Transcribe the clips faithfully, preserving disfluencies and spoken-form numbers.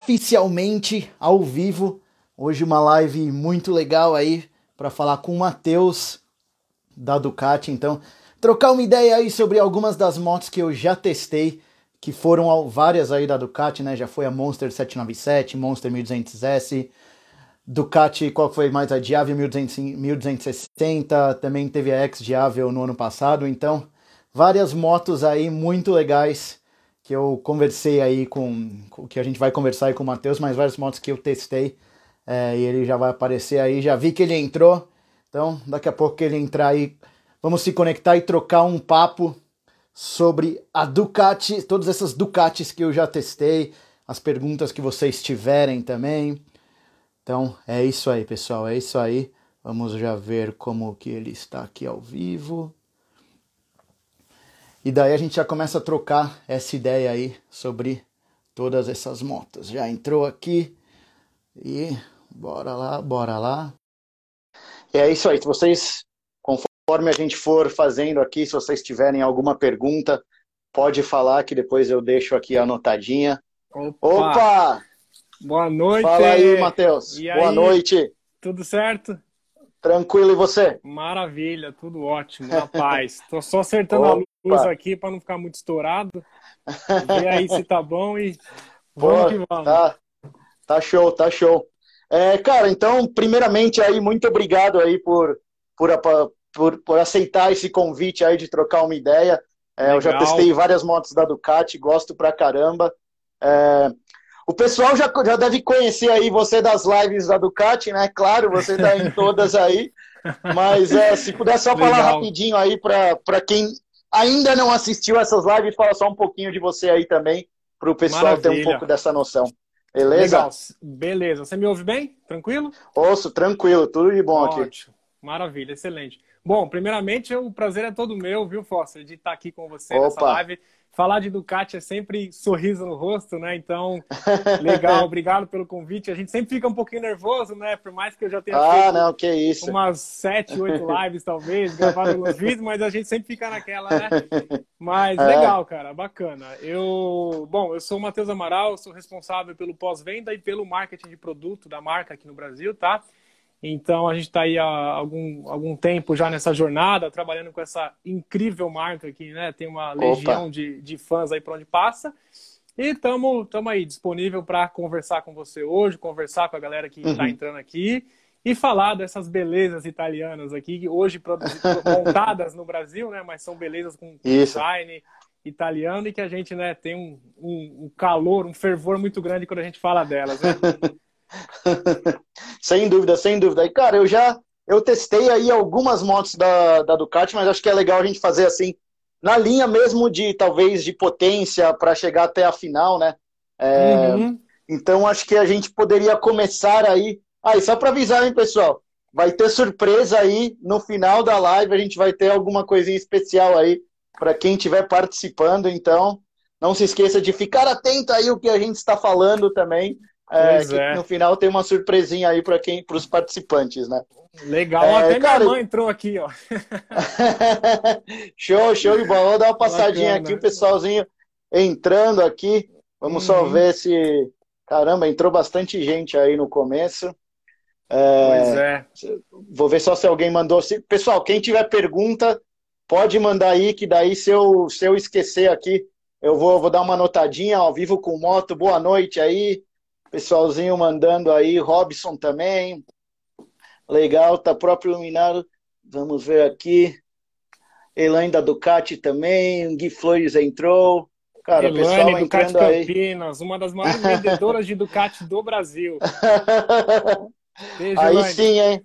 oficialmente ao vivo. Hoje uma live muito legal aí para falar com o Matheus da Ducati. Então, trocar uma ideia aí sobre algumas das motos que eu já testei, que foram várias aí da Ducati, né? Já foi a Monster setecentos e noventa e sete, Monster mil e duzentos S, Ducati, qual foi mais a Diavel mil duzentos e sessenta, também teve a X-Diavel no ano passado. Então, várias motos aí muito legais que eu conversei aí com, que a gente vai conversar aí com o Matheus, mas várias motos que eu testei, é, e ele já vai aparecer aí, já vi que ele entrou, então daqui a pouco que ele entrar aí, vamos se conectar e trocar um papo sobre a Ducati, todas essas Ducatis que eu já testei, as perguntas que vocês tiverem também. Então é isso aí, pessoal, é isso aí. Vamos já ver como que ele está aqui ao vivo. E daí a gente já começa a trocar essa ideia aí sobre todas essas motos. Já entrou aqui e bora lá, bora lá. E é isso aí, se vocês, conforme a gente for fazendo aqui, se vocês tiverem alguma pergunta, pode falar que depois eu deixo aqui anotadinha. Opa! Opa! Boa noite! Fala aí, Matheus. E Boa aí? noite. Tudo certo? Tranquilo, e você? Maravilha, tudo ótimo, na paz. Tô só acertando a luz aqui para não ficar muito estourado. Vê aí se tá bom e vamos Pô, que vamos. Tá, tá show, tá show. É, cara, então, primeiramente aí, muito obrigado aí por, por, por, por aceitar esse convite aí de trocar uma ideia. É, eu já testei várias motos da Ducati, gosto pra caramba. É, o pessoal já, já deve conhecer aí você das lives da Ducati, né? Claro, você tá em todas aí. Mas é, se puder só falar Legal. rapidinho aí para quem ainda não assistiu essas lives, fala só um pouquinho de você aí também, para o pessoal ter um Maravilha. pouco dessa noção. Beleza? Legal, beleza. Você me ouve bem? Tranquilo? Ouço, tranquilo, tudo de bom aqui. Ótimo, maravilha, excelente. Bom, primeiramente, o prazer é todo meu, viu, Foster, de estar aqui com você Opa. nessa live. Falar de Ducati é sempre sorriso no rosto, né? Então, legal, obrigado pelo convite. A gente sempre fica um pouquinho nervoso, né? Por mais que eu já tenha ah, feito não, que isso. umas sete, oito lives, talvez, gravado alguns vídeos, mas a gente sempre fica naquela, né? Mas É. legal, cara, bacana. Eu, bom, eu sou o Matheus Amaral, sou responsável pelo pós-venda e pelo marketing de produto da marca aqui no Brasil, tá? Então, a gente está aí há algum, algum tempo já nessa jornada, trabalhando com essa incrível marca aqui, né? Tem uma legião de, de fãs aí por onde passa. E estamos aí, disponível para conversar com você hoje, conversar com a galera que está Uhum. entrando aqui e falar dessas belezas italianas aqui, hoje produzidas, montadas no Brasil, né? Mas são belezas com Isso. design italiano e que a gente, né, tem um, um, um calor, um fervor muito grande quando a gente fala delas, né? Sem dúvida, sem dúvida. E, cara, eu já eu testei aí algumas motos da, da Ducati, mas acho que é legal a gente fazer assim, na linha mesmo de, talvez, de potência para chegar até a final, né? É, Uhum. Então, acho que a gente poderia começar aí... Ah, e só para avisar, hein, pessoal? Vai ter surpresa aí no final da live, a gente vai ter alguma coisinha especial aí para quem estiver participando, então não se esqueça de ficar atento aí o que a gente está falando também. É, Pois que é. no final tem uma surpresinha aí para quem, para os participantes, né? Legal, É, até cara, minha irmã entrou aqui, ó. show, show de bola. Vou dar uma passadinha Bacana. aqui, o pessoalzinho entrando aqui. Vamos só Uhum. ver se... Caramba, entrou bastante gente aí no começo. Pois é. Vou ver só se alguém mandou. Se... Pessoal, quem tiver pergunta, pode mandar aí, que daí se eu, se eu esquecer aqui, eu vou, vou dar uma notadinha ao vivo com moto. Boa noite aí. Pessoalzinho mandando aí, Robson também. Legal, tá próprio iluminado. Vamos ver aqui. Elaine da Ducati também. Gui Flores entrou. Cara, o pessoal Elaine, Ducati entrando aí. Campinas, uma das maiores vendedoras de Ducati do Brasil. Beijo, Aí Elaine. sim, hein?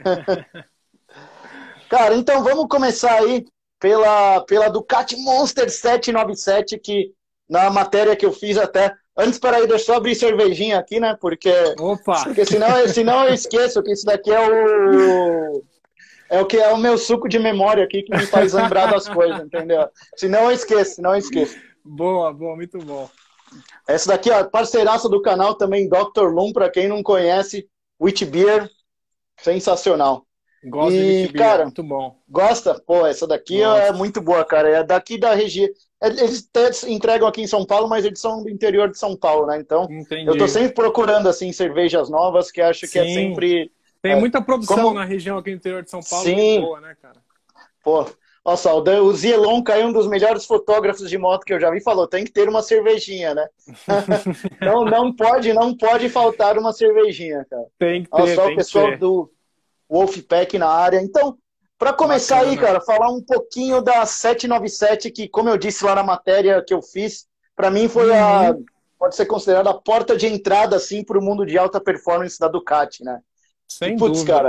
Cara, então vamos começar aí pela, pela Ducati Monster setecentos e noventa e sete, que na matéria que eu fiz até... Antes, peraí, deixa eu só abrir cervejinha aqui, né? Porque, Opa! porque senão, senão eu esqueço que isso daqui é o... É o que é o meu suco de memória aqui que me faz lembrar das coisas, entendeu? Senão eu esqueço, senão eu esqueço. Boa, boa, muito bom. Essa daqui, ó, parceiraça do canal também, doutor Lum, pra quem não conhece, Wheat Beer, sensacional. Gosto E, de Wheat Beer, cara, muito bom. gosta? Pô, essa daqui Gosto. é muito boa, cara. É daqui da região. Eles até entregam aqui em São Paulo, mas eles são do interior de São Paulo, né? Então, Entendi. eu tô sempre procurando, assim, cervejas novas, que acho Sim. que é sempre... Tem é, muita produção como... na região aqui no interior de São Paulo, muito Sim, boa, né, cara? pô. Nossa, o Zielon caiu um dos melhores fotógrafos de moto que eu já vi, falou, tem que ter uma cervejinha, né? não, não pode, não pode faltar uma cervejinha, cara. Tem que Olha ter, só o tem que pessoal ter. do Wolfpack na área. Então, para começar aí, Bacana. cara, falar um pouquinho da setecentos e noventa e sete, que, como eu disse lá na matéria que eu fiz, para mim foi a, Uhum. pode ser considerada a porta de entrada, assim, para o mundo de alta performance da Ducati, né? Que, Sem putz, cara, dúvida.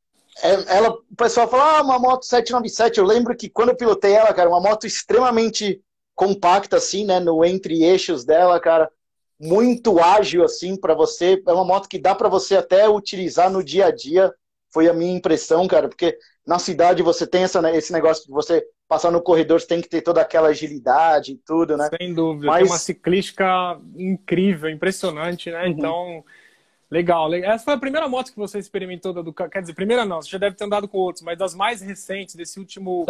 é- ela, o pessoal fala, ah, uma moto setecentos e noventa e sete, eu lembro que quando eu pilotei ela, cara, uma moto extremamente compacta, assim, né, no entre-eixos dela, cara, muito ágil, assim, para você, é uma moto que dá para você até utilizar no dia a dia, foi a minha impressão, cara, porque na cidade você tem essa, né, esse negócio de você passar no corredor, você tem que ter toda aquela agilidade e tudo, né, Sem dúvida. Tem uma mas... ciclística incrível, impressionante, né? Uhum. Então, legal. le- Essa foi a primeira moto que você experimentou da Ducati. Quer dizer, primeira não, você já deve ter andado com outros, mas das mais recentes, desse último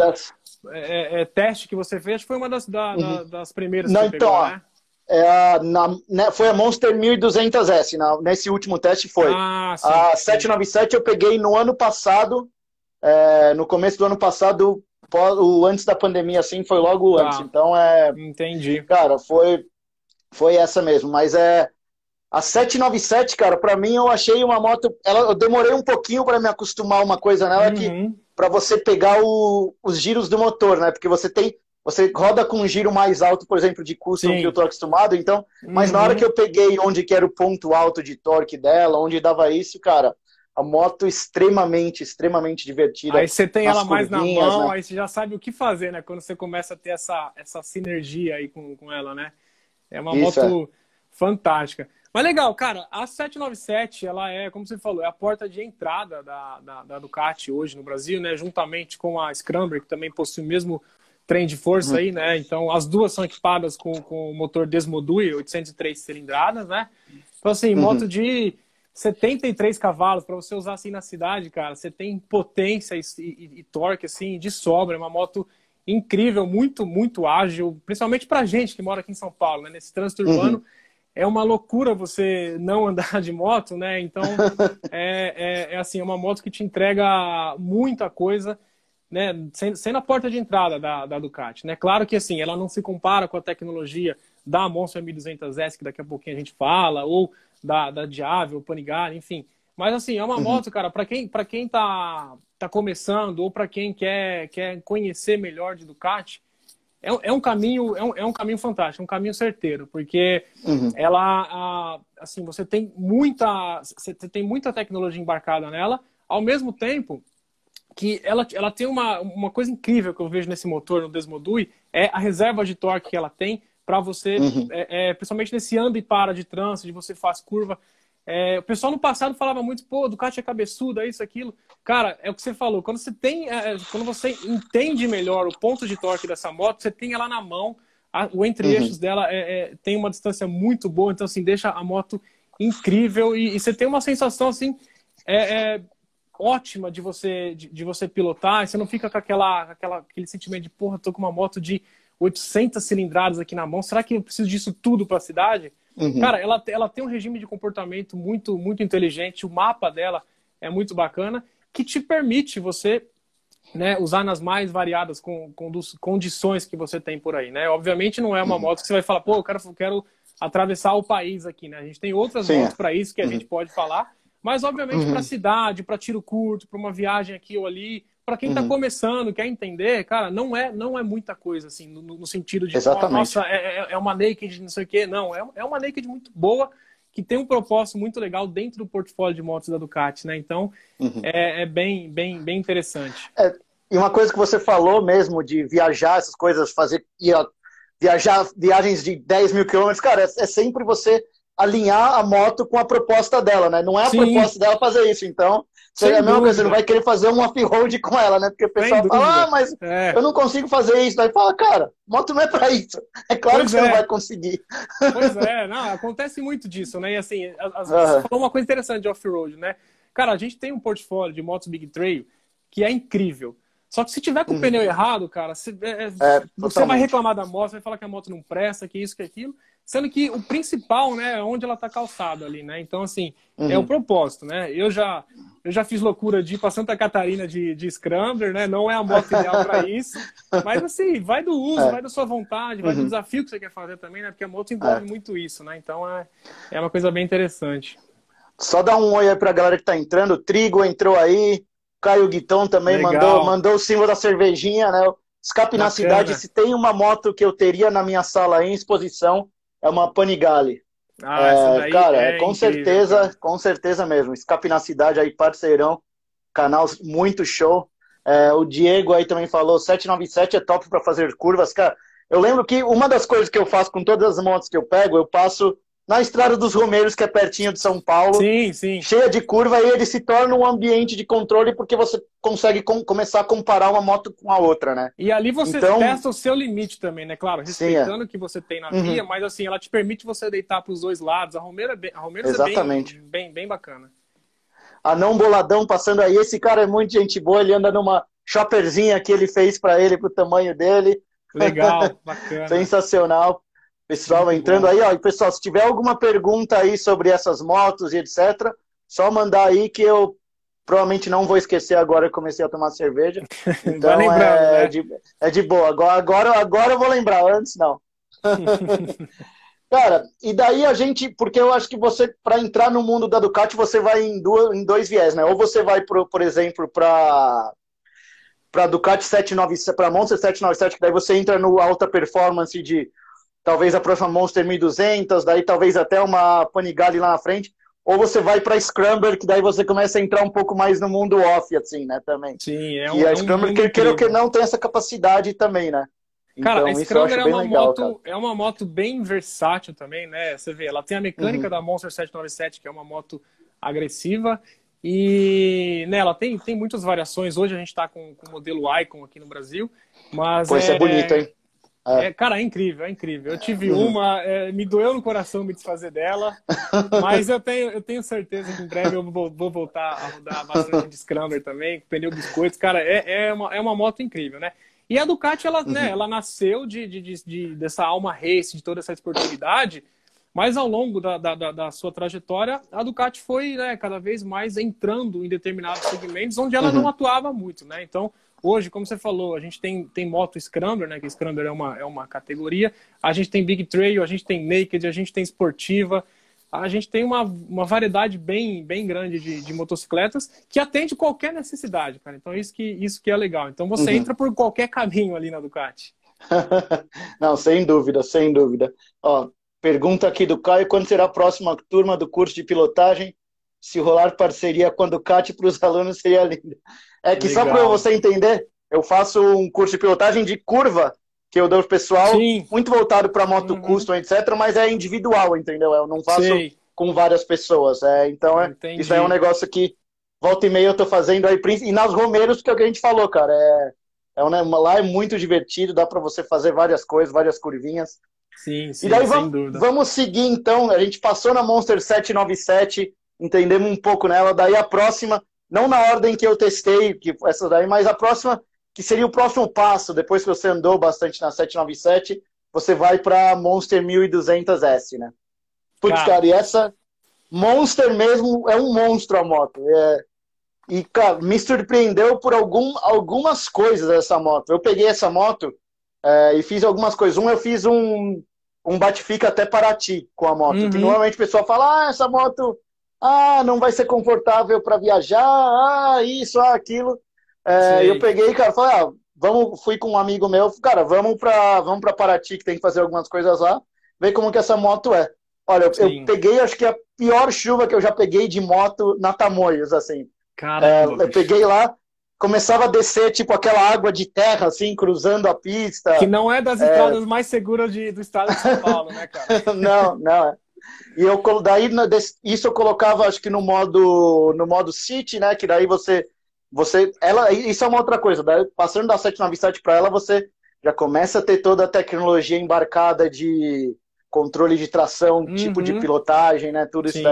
é, é, teste que você fez, foi uma das, da- da- Uhum. das primeiras que Não, você então, pegou, ó, né? é a, na, né, foi a Monster mil e duzentos S, na, nesse último teste foi. Ah, sim, A sim. setecentos e noventa e sete eu peguei no ano passado, é, no começo do ano passado, pós- o antes da pandemia, assim, foi logo antes. Tá, Então, é, entendi. cara, foi, foi essa mesmo. Mas é a setecentos e noventa e sete, cara, pra mim eu achei uma moto. Ela, eu demorei um pouquinho pra me acostumar a uma coisa nela que Uhum, pra você pegar o- os giros do motor, né? Porque você tem. Você roda com um giro mais alto, por exemplo, de custom que eu sim. tô acostumado, então. Mas na hora que Uhum. eu peguei onde que era o ponto alto de torque dela, onde dava isso, cara, a moto extremamente, extremamente divertida Aí você tem nas ela mais na curvinhas, mão, né? aí você já sabe o que fazer, né? Quando você começa a ter essa, essa sinergia aí com, com ela, né? É uma Isso é. moto fantástica. Mas legal, cara, a setecentos e noventa e sete, ela é, como você falou, é a porta de entrada da, da, da Ducati hoje no Brasil, né? Juntamente com a Scrambler, que também possui o mesmo trem de força Uhum. aí, né? Então, as duas são equipadas com, com o motor Desmodui, oitocentos e três cilindradas, né? Então, assim, moto Uhum. de setenta e três cavalos para você usar assim na cidade, cara. Você tem potência e, e, e torque, assim, de sobra. É uma moto incrível, muito, muito ágil, principalmente pra gente que mora aqui em São Paulo, né? Nesse trânsito urbano. Uhum. É uma loucura você não andar de moto, né? Então, é, é, é assim, é uma moto que te entrega muita coisa, né? Sendo, sendo a porta de entrada da, da Ducati, né? Claro que, assim, ela não se compara com a tecnologia da Monster mil e duzentos S, que daqui a pouquinho a gente fala, ou da, da Diavel, Panigale, enfim. Mas, assim, é uma Uhum. moto, cara, para quem, para quem tá, tá começando, ou para quem quer, quer conhecer melhor de Ducati, é, é um caminho, é um, é um caminho fantástico, um caminho certeiro, porque Uhum. ela, a, assim, você tem muita, você tem muita tecnologia embarcada nela, ao mesmo tempo que ela, ela tem uma, uma coisa incrível que eu vejo nesse motor, no Desmodui, é a reserva de torque que ela tem para você, Uhum. é, é, principalmente nesse anda e para de trânsito, de você faz curva. É, o pessoal no passado falava muito, pô, Ducati é cabeçuda, isso, aquilo. Cara, é o que você falou, quando você tem, é, quando você entende melhor o ponto de torque dessa moto, você tem ela na mão, a, o entre-eixos Uhum. dela é, é, tem uma distância muito boa, então assim, deixa a moto incrível e, e você tem uma sensação assim, é, é, ótima de você, de, de você pilotar, e você não fica com aquela, aquela, aquele sentimento de, porra, tô com uma moto de oitocentas cilindradas aqui na mão, será que eu preciso disso tudo para a cidade? Uhum. Cara, ela, ela tem um regime de comportamento muito, muito inteligente, o mapa dela é muito bacana, que te permite você, né, usar nas mais variadas com, com condições que você tem por aí, né? Obviamente não é uma Uhum. moto que você vai falar, pô, eu quero, eu quero atravessar o país aqui, né? A gente tem outras Sim, motos é. para isso que a Uhum. gente pode falar, mas obviamente para Uhum. cidade, para tiro curto, para uma viagem aqui ou ali, para quem está Uhum. começando, quer entender, cara, não é, não é muita coisa, assim, no, no sentido de, oh, Exatamente. nossa, é, é- é uma naked, não sei o quê. Não, é, é uma naked muito boa, que tem um propósito muito legal dentro do portfólio de motos da Ducati, né? Então, Uhum. é, é bem, bem, bem interessante. É, e uma coisa que você falou mesmo de viajar, essas coisas, fazer ir a- viajar viagens de dez mil quilômetros, cara, é, é sempre você alinhar a moto com a proposta dela, né? Não é a Sim, proposta dela fazer isso. Então, você, é a sem mesma coisa, você não dúvida, vai querer fazer um off-road com ela, né? Porque o sem pessoal fala, ah, dúvida. mas É, eu não consigo fazer isso. Daí fala, cara, moto não é pra isso. É claro que pois você não vai é, conseguir. pois é. Não, acontece muito disso, né? E assim, as- você Aham. falou uma coisa interessante de off-road, né? Cara, a gente tem um portfólio de motos Big Trail que é incrível. Só que se tiver com o Uhum. pneu errado, cara, você, é, É, você vai totalmente. reclamar da moto, vai falar que a moto não presta, que isso, que aquilo. Sendo que o principal, né, é onde ela tá calçada ali, né? Então, assim, é o Uhum. propósito, né? Eu já, eu já fiz loucura de ir para Santa Catarina de, de Scrambler, né? Não é a moto ideal para isso. Mas, assim, vai do uso, É. vai da sua vontade, vai do Uhum. desafio que você quer fazer também, né? Porque a moto envolve É. muito isso, né? Então, é, é uma coisa bem interessante. Só dá um oi aí pra galera que tá entrando. O Trigo entrou aí. Caio Guiton também mandou, Legal, mandou o símbolo da cervejinha, né? Escape na cidade. bacana. Se tem uma moto que eu teria na minha sala em exposição, é uma Panigale. Ah, essa É, daí cara, é, é com incrível, certeza, cara. com certeza mesmo. Escape na cidade aí, parceirão. Canal muito show. É, o Diego aí também falou, setecentos e noventa e sete é top para fazer curvas. Cara, eu lembro que uma das coisas que eu faço com todas as motos que eu pego, eu passo na Estrada dos Romeiros, que é pertinho de São Paulo, Sim, sim. cheia de curva, e ele se torna um ambiente de controle porque você consegue com, começar a comparar uma moto com a outra, né? E ali você Então, testa o seu limite também, né? Claro, sim, é. respeitando o que você tem na via, Uhum, mas assim, ela te permite você deitar para os dois lados. A Romeiros é bem, a Romeiros é bem, exatamente. bem, bem bacana. Anão Boladão passando aí. Esse cara é muito gente boa. Ele anda numa shopperzinha que ele fez para ele, pro tamanho dele. Legal, bacana. Sensacional. Pessoal Muito entrando bom. aí, ó. E pessoal, se tiver alguma pergunta aí sobre essas motos e etcétera, só mandar aí que eu provavelmente não vou esquecer agora que comecei a tomar cerveja. Vai Então lembrando, é né? de, é de boa. Agora, agora, agora eu vou lembrar, antes não. Cara, e daí a gente, porque eu acho que você, para entrar no mundo da Ducati, você vai em, duas, em dois viés, né? Ou você vai, pro, por exemplo, para para Ducati setecentos e noventa e sete, para Monster setecentos e noventa e sete, que daí você entra no alta performance de talvez a próxima Monster mil e duzentos, daí talvez até uma Panigale lá na frente, ou você vai para Scrambler, que daí você começa a entrar um pouco mais no mundo off, assim, né, também. Sim, é Que um, a é um Scrambler, mundo que queira que incrível. não, tem essa capacidade também, né? Cara, a Então isso eu Scrambler acho é bem uma legal, cara. moto, é uma moto bem versátil também, né? Você vê, ela tem a mecânica Uhum, da Monster setecentos e noventa e sete, que é uma moto agressiva, e né, ela tem, tem muitas variações. Hoje a gente está com, com o modelo Icon aqui no Brasil, mas pô, isso é bonito, é, hein? É. é, cara, é incrível, é incrível. Eu tive Uhum. uma, é, me doeu no coração me desfazer dela, mas eu tenho, eu tenho certeza que em breve eu vou, vou voltar a rodar bastante de Scrambler também, com pneu biscoitos. Cara, é, é, uma, é uma moto incrível, né? E a Ducati, ela, né, Uhum. ela nasceu de, de, de, de- dessa alma race, de toda essa esportividade, mas ao longo da, da, da- da sua trajetória, a Ducati foi, né, cada vez mais entrando em determinados segmentos onde ela não Uhum. atuava muito, né? Então, hoje, como você falou, a gente tem, tem moto Scrambler, né? Que Scrambler é uma, é uma categoria. A gente tem Big Trail, a gente tem Naked, a gente tem esportiva. A gente tem uma, uma variedade bem, bem grande de, de motocicletas que atende qualquer necessidade, cara. Então, isso que, isso que é legal. Então, você Uhum. entra por qualquer caminho ali na Ducati. Não, sem dúvida, sem dúvida. Ó, pergunta aqui do Caio, quando será a próxima turma do curso de pilotagem? Se rolar parceria com a Ducati para os alunos seria lindo. É que só para Legal. você entender, eu faço um curso de pilotagem de curva, que eu dou pro pessoal, Sim. muito voltado para moto Uhum. custom, etcétera, mas é individual, entendeu? Eu não faço Sei. com várias pessoas. É, então, é, isso aí é um Entendi. negócio que volta e meia eu tô fazendo aí, e nas Romeiros, que é o que a gente falou, cara, é É uma, lá é muito divertido, dá para você fazer várias coisas, várias curvinhas. Sim, E sim, daí sem vamos, dúvida. vamos seguir então. A gente passou na Monster setecentos e noventa e sete, entendemos um pouco nela. Daí a próxima, não na ordem que eu testei, que essa daí, mas a próxima, que seria o próximo passo, depois que você andou bastante na setecentos e noventa e sete, você vai para Monster mil e duzentos S, né? Putz, Cara, cara, e essa Monster mesmo é um monstro a moto. É, e, cara, me surpreendeu por algum, algumas coisas essa moto. Eu peguei essa moto é, e fiz algumas coisas. Um, eu fiz um, um bate-fica até Paraty com a moto. Que uhum, normalmente o pessoal fala, ah, essa moto ah, não vai ser confortável para viajar, ah, isso, ah, aquilo. É, eu sei. peguei, cara, falei, ah, vamos, fui com um amigo meu, cara, vamos para vamos para Paraty, que tem que fazer algumas coisas lá, ver como que essa moto é. Olha, eu, eu Sim. peguei, acho que a pior chuva que eu já peguei de moto na Tamoios, assim. É, Caramba, eu bicho. peguei lá, começava a descer, tipo, aquela água de terra, assim, cruzando a Que pista. não é das É, estradas mais seguras de, do estado de São Paulo, né, cara? não, não. é. E eu, colo- daí, na- des- isso eu colocava, acho que no modo, no modo City, né, que daí você, você, ela, isso é uma outra coisa, daí, passando da setecentos e noventa e sete para ela, você já começa a ter toda a tecnologia embarcada de controle de tração, tipo de Uhum, pilotagem, né, tudo isso sim. daí.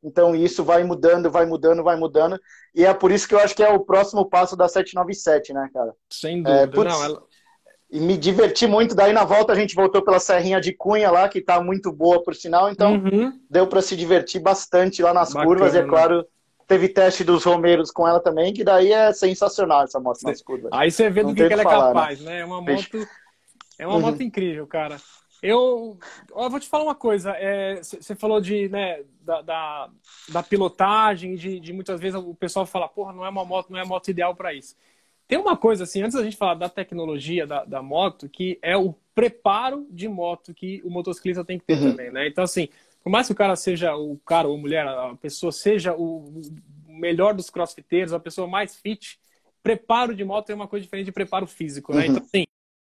Então isso vai mudando, vai mudando, vai mudando. E é por isso que eu acho que é o próximo passo da sete nove sete, né, cara? Sem É, dúvida. putz, Não, ela... E me diverti muito. Daí na volta a gente voltou pela Serrinha de Cunha lá, que tá muito boa por sinal. Então Uhum. deu para se divertir bastante lá nas Bacana. curvas. E é claro, teve teste dos Romeiros com ela também, que daí é sensacional essa moto nas curvas. Aí você vê Não do que, que ela é falar, capaz, né? né? É uma moto, é uma uhum. moto incrível, cara. Eu, eu vou te falar uma coisa. Você é, falou de, né, da, da, da pilotagem, de, de muitas vezes o pessoal fala, porra, não é uma moto, não é a moto ideal para isso. Tem uma coisa assim, antes da gente falar da tecnologia da, da moto, que é o preparo de moto que o motociclista tem que ter uhum. também, né? Então, assim, por mais que o cara seja, o cara ou a mulher, a pessoa seja o melhor dos crossfiteiros, a pessoa mais fit, preparo de moto é uma coisa diferente de preparo físico, né? Uhum. Então, assim,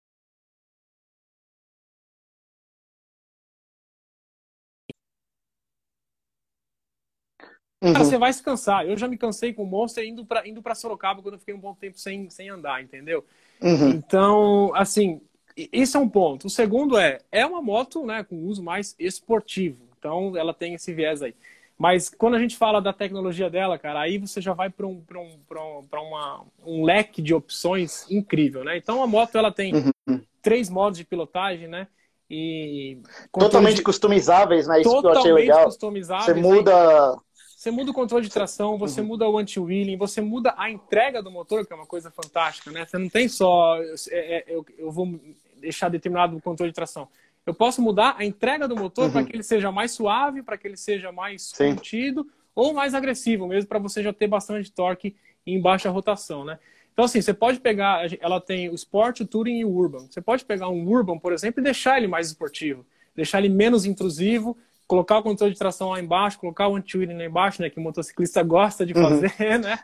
Uhum. Cara, você vai se cansar. Eu já me cansei com o Monster indo pra, indo pra Sorocaba quando eu fiquei um bom tempo sem, sem andar, entendeu? Uhum. Então, assim, isso é um ponto. O segundo é, é uma moto, né, com uso mais esportivo. Então, ela tem esse viés aí. Mas quando a gente fala da tecnologia dela, cara, aí você já vai para um, pra um, pra um, pra uma, um leque de opções incrível, né? Então, a moto, ela tem uhum. três modos de pilotagem, né? E totalmente de... customizáveis, né? Isso totalmente que eu achei legal. Customizáveis. Você muda... Aí... Você muda o controle de tração, você uhum. muda o anti-wheeling, você muda a entrega do motor, que é uma coisa fantástica, né? Você não tem só, é, é, eu, eu vou deixar determinado controle de tração. Eu posso mudar a entrega do motor uhum. para que ele seja mais suave, para que ele seja mais Sim. contido ou mais agressivo mesmo, para você já ter bastante torque em baixa rotação, né? Então, assim, você pode pegar, ela tem o Sport, o Touring e o Urban. Você pode pegar um Urban, por exemplo, e deixar ele mais esportivo, deixar ele menos intrusivo, colocar o controle de tração lá embaixo, colocar o anti-wheeling lá embaixo, né, que o motociclista gosta de fazer, uhum. né?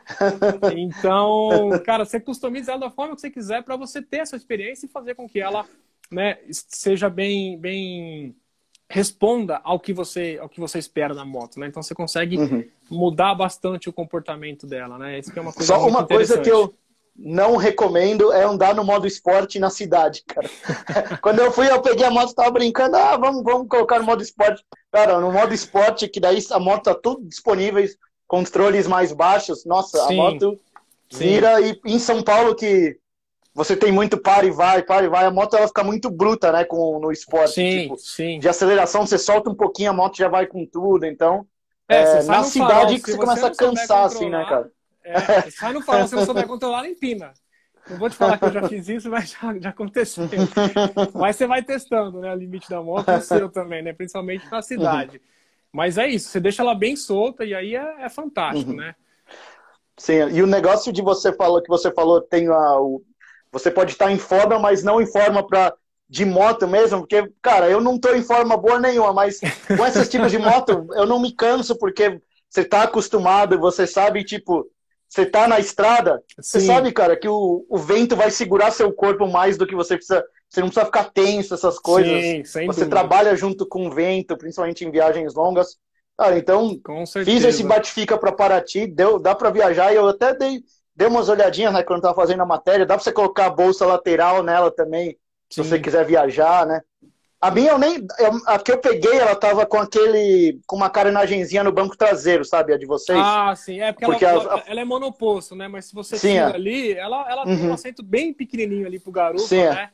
Então, cara, você customiza ela da forma que você quiser para você ter essa experiência e fazer com que ela, né, seja bem, bem responda ao que você, ao que você espera na moto, né? Então você consegue uhum. mudar bastante o comportamento dela, né? Isso que é uma coisa Só muito uma coisa que eu não recomendo é andar no modo esporte na cidade, cara. Quando eu fui, eu peguei a moto, tava brincando, ah, vamos, vamos colocar no modo esporte. Cara, no modo esporte, que daí a moto tá tudo disponível, controles mais baixos, nossa, sim, a moto vira. Sim. E em São Paulo, que você tem muito para e vai, para e vai, a moto ela fica muito bruta, né, com, no esporte. Sim, tipo, sim. De aceleração, você solta um pouquinho, a moto já vai com tudo, então... É, é, na cidade farol, que você, você começa a cansar, assim, né, cara? É, você sai no farol, se não souber controlar, empina. Não vou te falar que eu já fiz isso, mas já, já aconteceu. Mas você vai testando, né, o limite da moto e o seu também, né, principalmente na cidade. Uhum. Mas é isso, você deixa ela bem solta e aí é, é fantástico, uhum. né? Sim, e o negócio de você falou, que você falou, tem a, o, você pode estar em forma, mas não em forma pra, de moto mesmo, porque, cara, eu não tô em forma boa nenhuma, mas com esses tipos de moto, eu não me canso, porque você tá acostumado, você sabe, tipo... Você tá na estrada, Sim. você sabe, cara, que o, o vento vai segurar seu corpo mais do que você precisa. Você não precisa ficar tenso, essas coisas. Sim, sem você dúvida. trabalha junto com o vento, principalmente em viagens longas. Cara, então, fiz esse bate-fica para Paraty, deu, dá para viajar. E eu até dei, dei umas olhadinhas, né, quando eu tava fazendo a matéria. Dá para você colocar a bolsa lateral nela também, Sim. se você quiser viajar, né? A minha eu nem. Eu, a que eu peguei, ela tava com aquele. Com uma carenagenzinha no banco traseiro, sabe? A de vocês. Ah, sim. É porque, porque ela, a, ela, ela é monoposto, né? Mas se você sim, tira é. ali, ela, ela uhum. tem um assento bem pequenininho ali pro garupa, sim, né?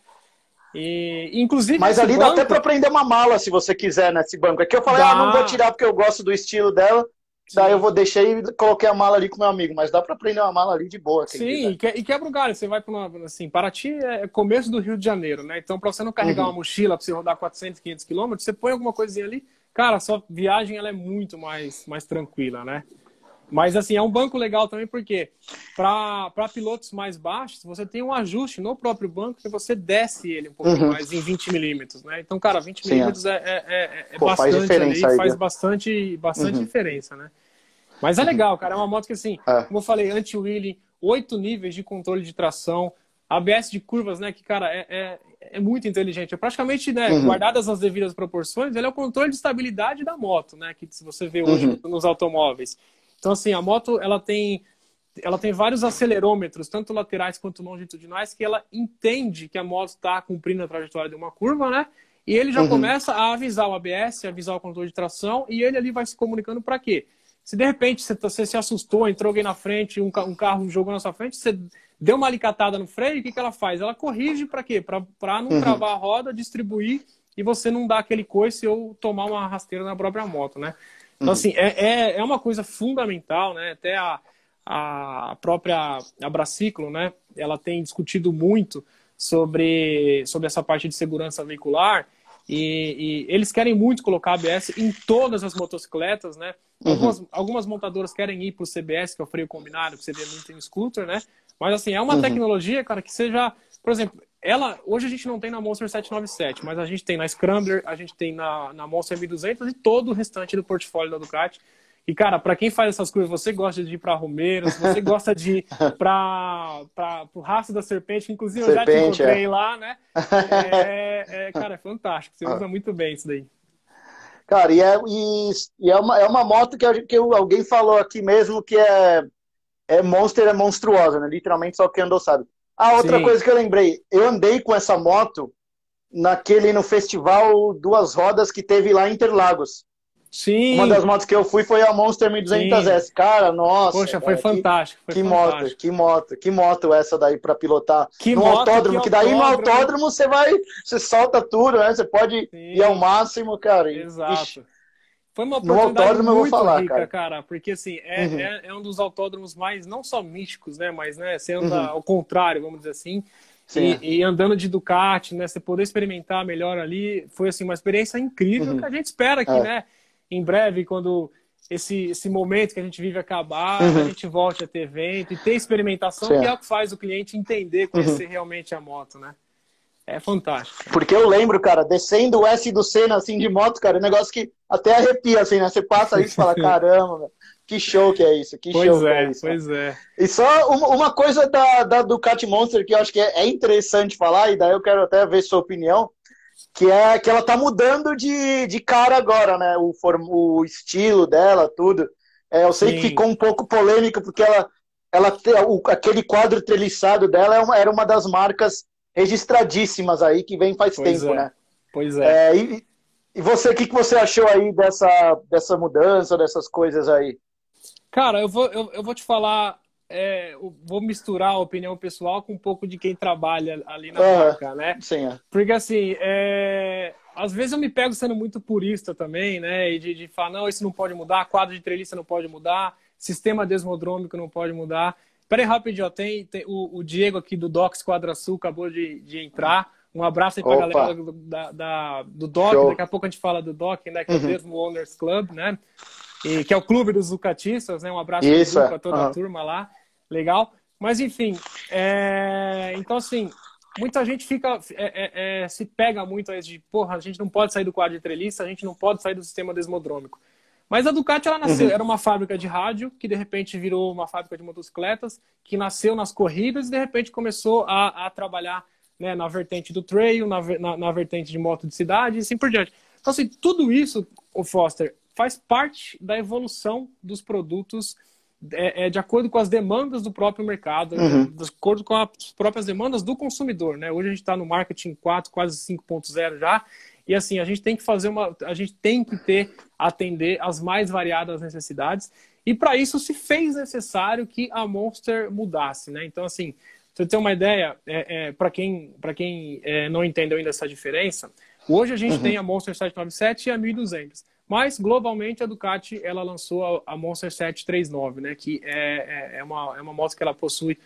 E, inclusive. Mas ali banco... dá até pra prender uma mala, se você quiser, nesse banco. Aqui eu falei, dá. ah, não vou tirar porque eu gosto do estilo dela. Sim. Daí eu vou deixar e coloquei a mala ali com meu amigo, mas dá pra prender uma mala ali de boa. Sim, e, que, e quebra o galho. Você vai para uma. Assim, Paraty é começo do Rio de Janeiro, né? Então, pra você não carregar uhum. uma mochila, pra você rodar quatrocentos, quinhentos quilômetros, você põe alguma coisinha ali. Cara, a sua viagem ela é muito mais, mais tranquila, né? Mas, assim, é um banco legal também, porque para pilotos mais baixos, você tem um ajuste no próprio banco que você desce ele um pouquinho uhum. mais em vinte milímetros, né? Então, cara, vinte milímetros é, é, é, é Pô, bastante faz ali, aí, faz né? bastante, bastante uhum. diferença, né? Mas é legal, cara. É uma moto que, assim, é. como eu falei, anti-wheeling, oito níveis de controle de tração, A B S de curvas, né? Que, cara, é, é, é muito inteligente. É praticamente, né, uhum. guardadas as devidas proporções, ele é o controle de estabilidade da moto, né? Que se você vê hoje uhum. nos automóveis. Então, assim, a moto, ela tem, ela tem vários acelerômetros, tanto laterais quanto longitudinais, que ela entende que a moto está cumprindo a trajetória de uma curva, né? E ele já uhum. começa a avisar o A B S, avisar o controle de tração, e ele ali vai se comunicando para quê? Se de repente você, você se assustou, entrou alguém na frente, um, um carro jogou na sua frente, você deu uma alicatada no freio, o que, que ela faz? Ela corrige para quê? Para não Uhum. travar a roda, distribuir e você não dar aquele coice ou tomar uma rasteira na própria moto, né? Então, uhum. assim, é, é, é uma coisa fundamental, né? Até a, a própria Abraciclo, né? Ela tem discutido muito sobre, sobre essa parte de segurança veicular e, e eles querem muito colocar A B S em todas as motocicletas, né? Algumas, uhum. algumas montadoras querem ir para o C B S, que é o freio combinado, que você vê muito em scooter, né? Mas, assim, é uma uhum. tecnologia, cara, que seja... Por exemplo, ela, hoje a gente não tem na Monster setecentos e noventa e sete, mas a gente tem na Scrambler, a gente tem na, na Monster mil e duzentos e todo o restante do portfólio da Ducati. E, cara, para quem faz essas coisas, você gosta de ir para Romeiros, você gosta de ir para o Rastro da Serpente, que inclusive Serpente, eu já te encontrei é. lá, né? É, é, cara, é fantástico. Você usa muito bem isso daí. Cara, e é, e, e é, uma, é uma moto que, que alguém falou aqui mesmo que é, é Monster, é monstruosa, né? Literalmente só quem andou sabe. Ah, outra Sim. coisa que eu lembrei, eu andei com essa moto naquele, no festival Duas Rodas que teve lá em Interlagos. Sim. Uma das motos que eu fui foi a Monster mil e duzentos S. Cara, nossa. Poxa, foi cara, fantástico. Que, foi que fantástico. moto, que moto, que moto essa daí pra pilotar que no moto, autódromo. Que, que daí autódromo. no autódromo você vai, você solta tudo, né? Você pode Sim. ir ao máximo, cara. Exato. Ixi, foi uma oportunidade muito eu vou falar, rica, cara. cara. Porque, assim, é, uhum. é, é um dos autódromos mais, não só místicos, né? Mas, né, você anda uhum. ao contrário, vamos dizer assim. E, e andando de Ducati, né? Você poder experimentar melhor ali. Foi, assim, uma experiência incrível uhum. que a gente espera que, é. né? Em breve, quando esse, esse momento que a gente vive acabar, uhum. a gente volte a ter evento e ter experimentação, Sim. que é o que faz o cliente entender, conhecer uhum. realmente a moto, né? É fantástico. Porque eu lembro, cara, descendo o S do Senna, assim, de moto, cara, é um negócio que até arrepia, assim, né? Você passa isso e fala, caramba, velho, que show que é isso, que pois show é, que é isso. Pois cara. é. E só uma, uma coisa da, da Ducati Monster que eu acho que é, é interessante falar, e daí eu quero até ver sua opinião, que é que ela tá mudando de, de cara agora, né? O, form, o estilo dela, tudo. É, eu sei Sim. que ficou um pouco polêmico, porque ela, ela o, aquele quadro treliçado dela é uma, era uma das marcas registradíssimas aí, que vem faz pois tempo, é. né? Pois é. é e, e você, o que, que você achou aí dessa, dessa mudança, dessas coisas aí? Cara, eu vou, eu, eu vou te falar, é, eu vou misturar a opinião pessoal com um pouco de quem trabalha ali na é, marca, né? Sim, é. Porque, assim, é, às vezes eu me pego sendo muito purista também, né? E de, de falar, não, isso não pode mudar, quadro de treliça não pode mudar, sistema desmodrômico não pode mudar. Pera aí, rapidinho, ó, tem, tem o, o Diego aqui do Docs Quadra Sul acabou de, de entrar. Um abraço aí pra Opa. galera do, da, da, do Doc, Show. Daqui a pouco a gente fala do Doc, né? Que é o Desmo Owners Club, né? E, que é o clube dos Ducatistas, né? Um abraço para toda uhum. a turma lá. Legal. Mas, enfim, é... então, assim, muita gente fica, é, é, é, se pega muito aí de, porra, a gente não pode sair do quadro de treliça, a gente não pode sair do sistema desmodrômico. Mas a Ducati, ela nasceu, uhum. era uma fábrica de rádio, que de repente virou uma fábrica de motocicletas, que nasceu nas corridas e de repente começou a, a trabalhar, né, na vertente do trail, na, na, na vertente de moto de cidade e assim por diante. Então, assim, tudo isso, o Foster, faz parte da evolução dos produtos é, é, de acordo com as demandas do próprio mercado, uhum. de, de acordo com as próprias demandas do consumidor, né? Hoje a gente está no marketing quatro, quase cinco ponto zero já, e assim, a gente tem que fazer uma. A gente tem que ter, atender as mais variadas necessidades, e para isso se fez necessário que a Monster mudasse, né? Então, assim, pra você ter uma ideia, é, é, para quem, pra quem é, não entendeu ainda essa diferença, hoje a gente uhum. tem a Monster setecentos e noventa e sete e a mil e duzentos. Mas, globalmente, a Ducati ela lançou a, a Monster setecentos e trinta e nove, né? Que é, é, é, uma, é uma moto que ela possui.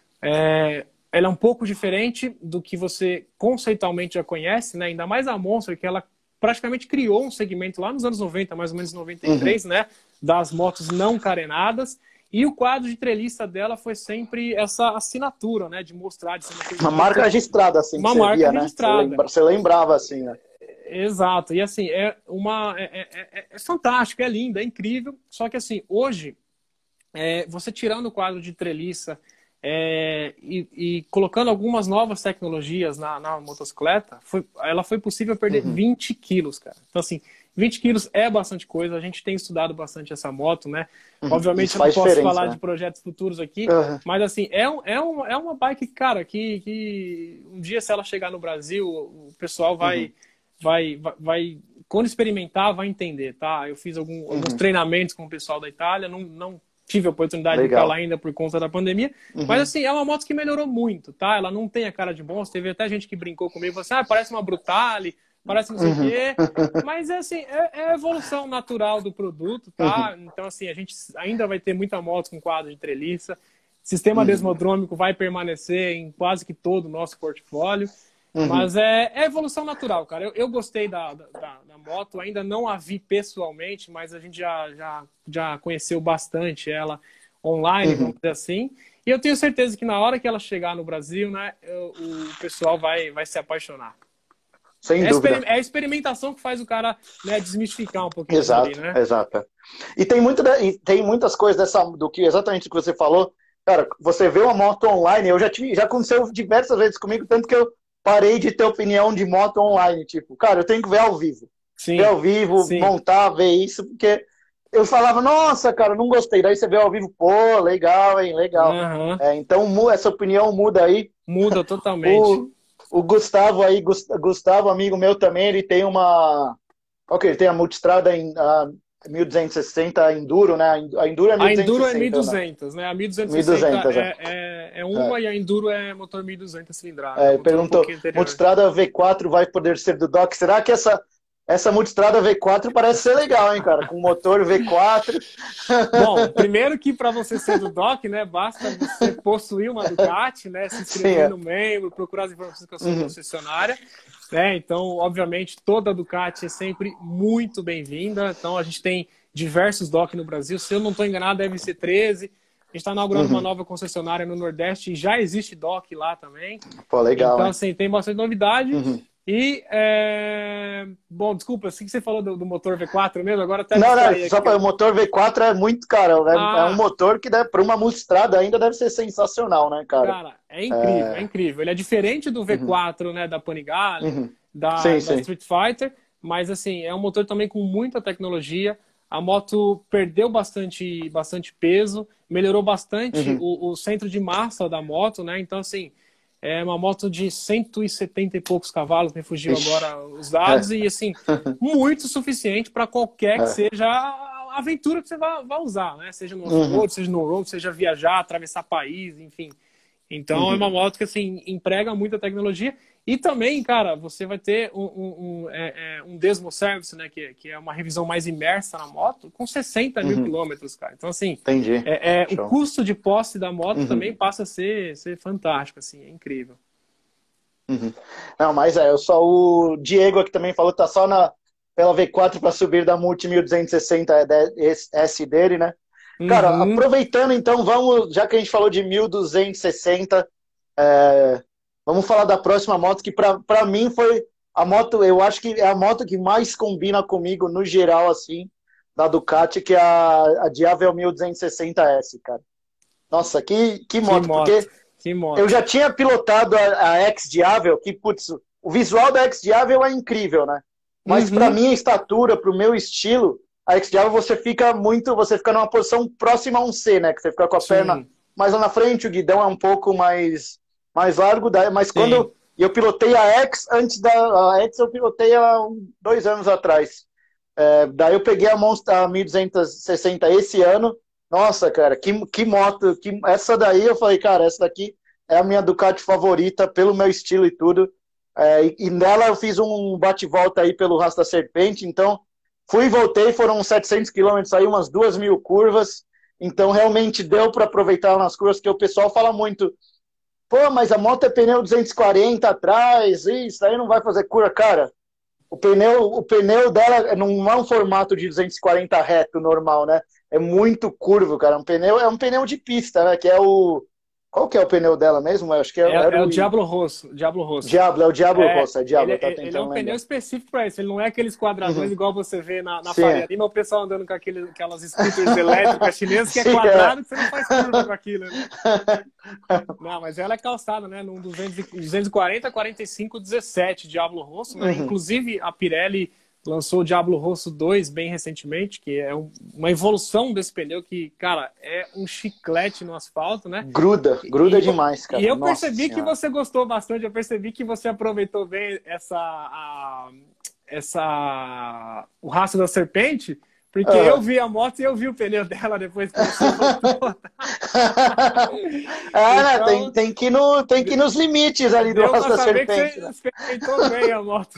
É, ela é um pouco diferente do que você conceitualmente já conhece, né? Ainda mais a Monster, que ela praticamente criou um segmento lá nos anos noventa, mais ou menos noventa e três, uhum. né? Das motos não carenadas. E o quadro de treliça dela foi sempre essa assinatura, né? De mostrar, de ser uma coisa. Uma marca registrada, assim. Uma marca via, registrada. Né? Você, lembra, você lembrava, assim, né? Exato, e assim, é uma é, é, é fantástico, é lindo, é incrível, só que assim, hoje, é, você tirando o quadro de treliça é, e, e colocando algumas novas tecnologias na, na motocicleta, foi, ela foi possível perder uhum. vinte quilos, cara. Então assim, vinte quilos é bastante coisa, a gente tem estudado bastante essa moto, né? Uhum. Obviamente eu não posso falar, né, de projetos futuros aqui, uhum. mas assim, é, um, é, um, é uma bike, cara, que, que um dia se ela chegar no Brasil, o pessoal vai... Uhum. Vai, vai, vai quando experimentar, vai entender, tá? Eu fiz algum, uhum. alguns treinamentos com o pessoal da Itália, não, não tive a oportunidade Legal. de ficar lá ainda por conta da pandemia, uhum. mas assim, é uma moto que melhorou muito, tá? Ela não tem a cara de monstro, teve até gente que brincou comigo, falou assim, ah, parece uma Brutale, parece não sei o quê, mas é assim, é, é a evolução natural do produto, tá? Uhum. Então assim, a gente ainda vai ter muita moto com quadro de treliça, sistema uhum. desmodrômico vai permanecer em quase que todo o nosso portfólio, uhum. mas é, é evolução natural, cara. Eu, eu gostei da, da, da moto, ainda não a vi pessoalmente, mas a gente já, já, já conheceu bastante ela online, uhum. vamos dizer assim, e eu tenho certeza que na hora que ela chegar no Brasil, né, eu, o pessoal vai, vai se apaixonar. Sem é, dúvida. É a experimentação que faz o cara, né, desmistificar um pouquinho. Exato, ali, né? exato. E tem, muito de, e tem muitas coisas dessa, do que exatamente o que você falou. Cara, você vê uma moto online, eu já tive, já aconteceu diversas vezes comigo, tanto que eu parei de ter opinião de moto online. Tipo, cara, eu tenho que ver ao vivo. Sim, ver ao vivo, sim. montar, ver isso, porque eu falava, nossa, cara, não gostei. Daí você vê ao vivo, pô, legal, hein, legal. Uhum. É, então, essa opinião muda aí. Muda totalmente. O, o Gustavo aí, Gustavo, amigo meu também, ele tem uma... Qual que ele tem? A Multistrada em a mil duzentos e sessenta Enduro, né? A Enduro é mil duzentos e sessenta. A Enduro é mil e duzentos, né? A mil duzentos e sessenta mil e duzentos, é, é, é uma é. e a Enduro é motor mil e duzentos cilindrada. É, perguntou, um Multistrada V quatro vai poder ser do D O C? Será que essa... Essa Multistrada V quatro parece ser legal, hein, cara? Com motor V quatro. Bom, primeiro que para você ser do D O C, né, basta você possuir uma Ducati, né, se inscrever Sim, é. no membro, procurar as informações com a sua uhum. concessionária. Né? Então, obviamente, toda Ducati é sempre muito bem-vinda. Então, a gente tem diversos D O C no Brasil. Se eu não estou enganado, deve ser treze. A gente está inaugurando uhum. uma nova concessionária no Nordeste e já existe D O C lá também. Pô, legal, Então, hein? assim, tem bastante novidade. Uhum. E, é... bom, desculpa, assim que você falou do, do motor V quatro mesmo, agora até Não, não, só para o motor V quatro é muito, cara, é, ah. é um motor que para uma Multistrada ainda deve ser sensacional, né, cara? Cara, é incrível, é, é incrível. Ele é diferente do V quatro, uhum. né, da Panigale, uhum. da, sim, da sim. Street Fighter, mas, assim, é um motor também com muita tecnologia. A moto perdeu bastante, bastante peso, melhorou bastante uhum. o, o centro de massa da moto, né, então, assim... É uma moto de cento e setenta e poucos cavalos, me fugiu Ixi. agora os dados, é. e assim, muito suficiente para qualquer que é. seja a aventura que você vai, vai usar, né? Seja no off-road, uhum. seja no road, seja viajar, atravessar país, enfim. Então uhum. é uma moto que assim, emprega muita tecnologia. E também, cara, você vai ter um, um, um, é, é, um Desmo Service, né? Que, que é uma revisão mais imersa na moto, com sessenta mil quilômetros, cara. Então, assim, Entendi. É, é, o custo de posse da moto uhum. também passa a ser, ser fantástico, assim, é incrível. Uhum. Não, mas é, só o Diego aqui também falou que tá só na, pela V quatro para subir da Multi mil duzentos e sessenta S dele, né? Uhum. Cara, aproveitando então, vamos, já que a gente falou de mil duzentos e sessenta, é, vamos falar da próxima moto, que para mim foi a moto, eu acho que é a moto que mais combina comigo no geral, assim, da Ducati, que é a, a Diavel mil duzentos e sessenta S, cara. Nossa, que, que, moto, que moto, porque que moto. Eu já tinha pilotado a, a X-Diavel, que, putz, o visual da X-Diavel é incrível, né? Mas uhum. pra minha estatura, pro meu estilo, a X-Diavel você fica muito, você fica numa posição próxima a um C, né? Que você fica com a Sim. perna mais lá na frente, o guidão é um pouco mais, mais largo, mas Sim. quando eu, eu pilotei a X, antes da a X eu pilotei há um, dois anos atrás. É, daí eu peguei a Monster a mil duzentos e sessenta esse ano. Nossa, cara, que, que moto, que, essa daí eu falei, cara, essa daqui é a minha Ducati favorita, pelo meu estilo e tudo, é, e, e nela eu fiz um bate-volta aí pelo Rastro da Serpente, então fui e voltei, foram uns setecentos quilômetros aí, umas duas mil curvas, então realmente deu para aproveitar nas curvas, que o pessoal fala muito, pô, mas a moto é pneu duzentos e quarenta atrás, isso aí não vai fazer curva, cara. O pneu, o pneu dela não é um formato de duzentos e quarenta reto normal, né? É muito curvo, cara. Um pneu, é um pneu de pista, né? Que é o... Qual que é o pneu dela mesmo? Eu acho que é, é, é o Diablo Rosso. Diablo Rosso. Diablo, é o Diablo é, Rosso. É Diablo, ele, tá ele é um lembrar. pneu específico para isso. Ele não é aqueles quadradões uhum. igual você vê na, na Sim, Faria Lima, é. o pessoal andando com aquele, aquelas scooters elétricas chinesas que é Sim, quadrado, é. que você não faz curva com aquilo. Né? Não, mas ela é calçada, né? Num duzentos e quarenta, quarenta e cinco, dezessete Diablo Rosso. Né? Uhum. Inclusive, a Pirelli lançou o Diablo Rosso dois bem recentemente, que é uma evolução desse pneu que, cara, é um chiclete no asfalto, né? Gruda, gruda e, demais, cara. E eu Nossa percebi senhora. que você gostou bastante, eu percebi que você aproveitou bem essa, a, essa, o rastro da serpente, porque Uhum. eu vi a moto e eu vi o pneu dela depois que você voltou. É, né? Então, Tem, tem, que ir no, tem que ir nos limites ali do deu Rastro para da saber que Serpente, né? você respeitou bem a moto.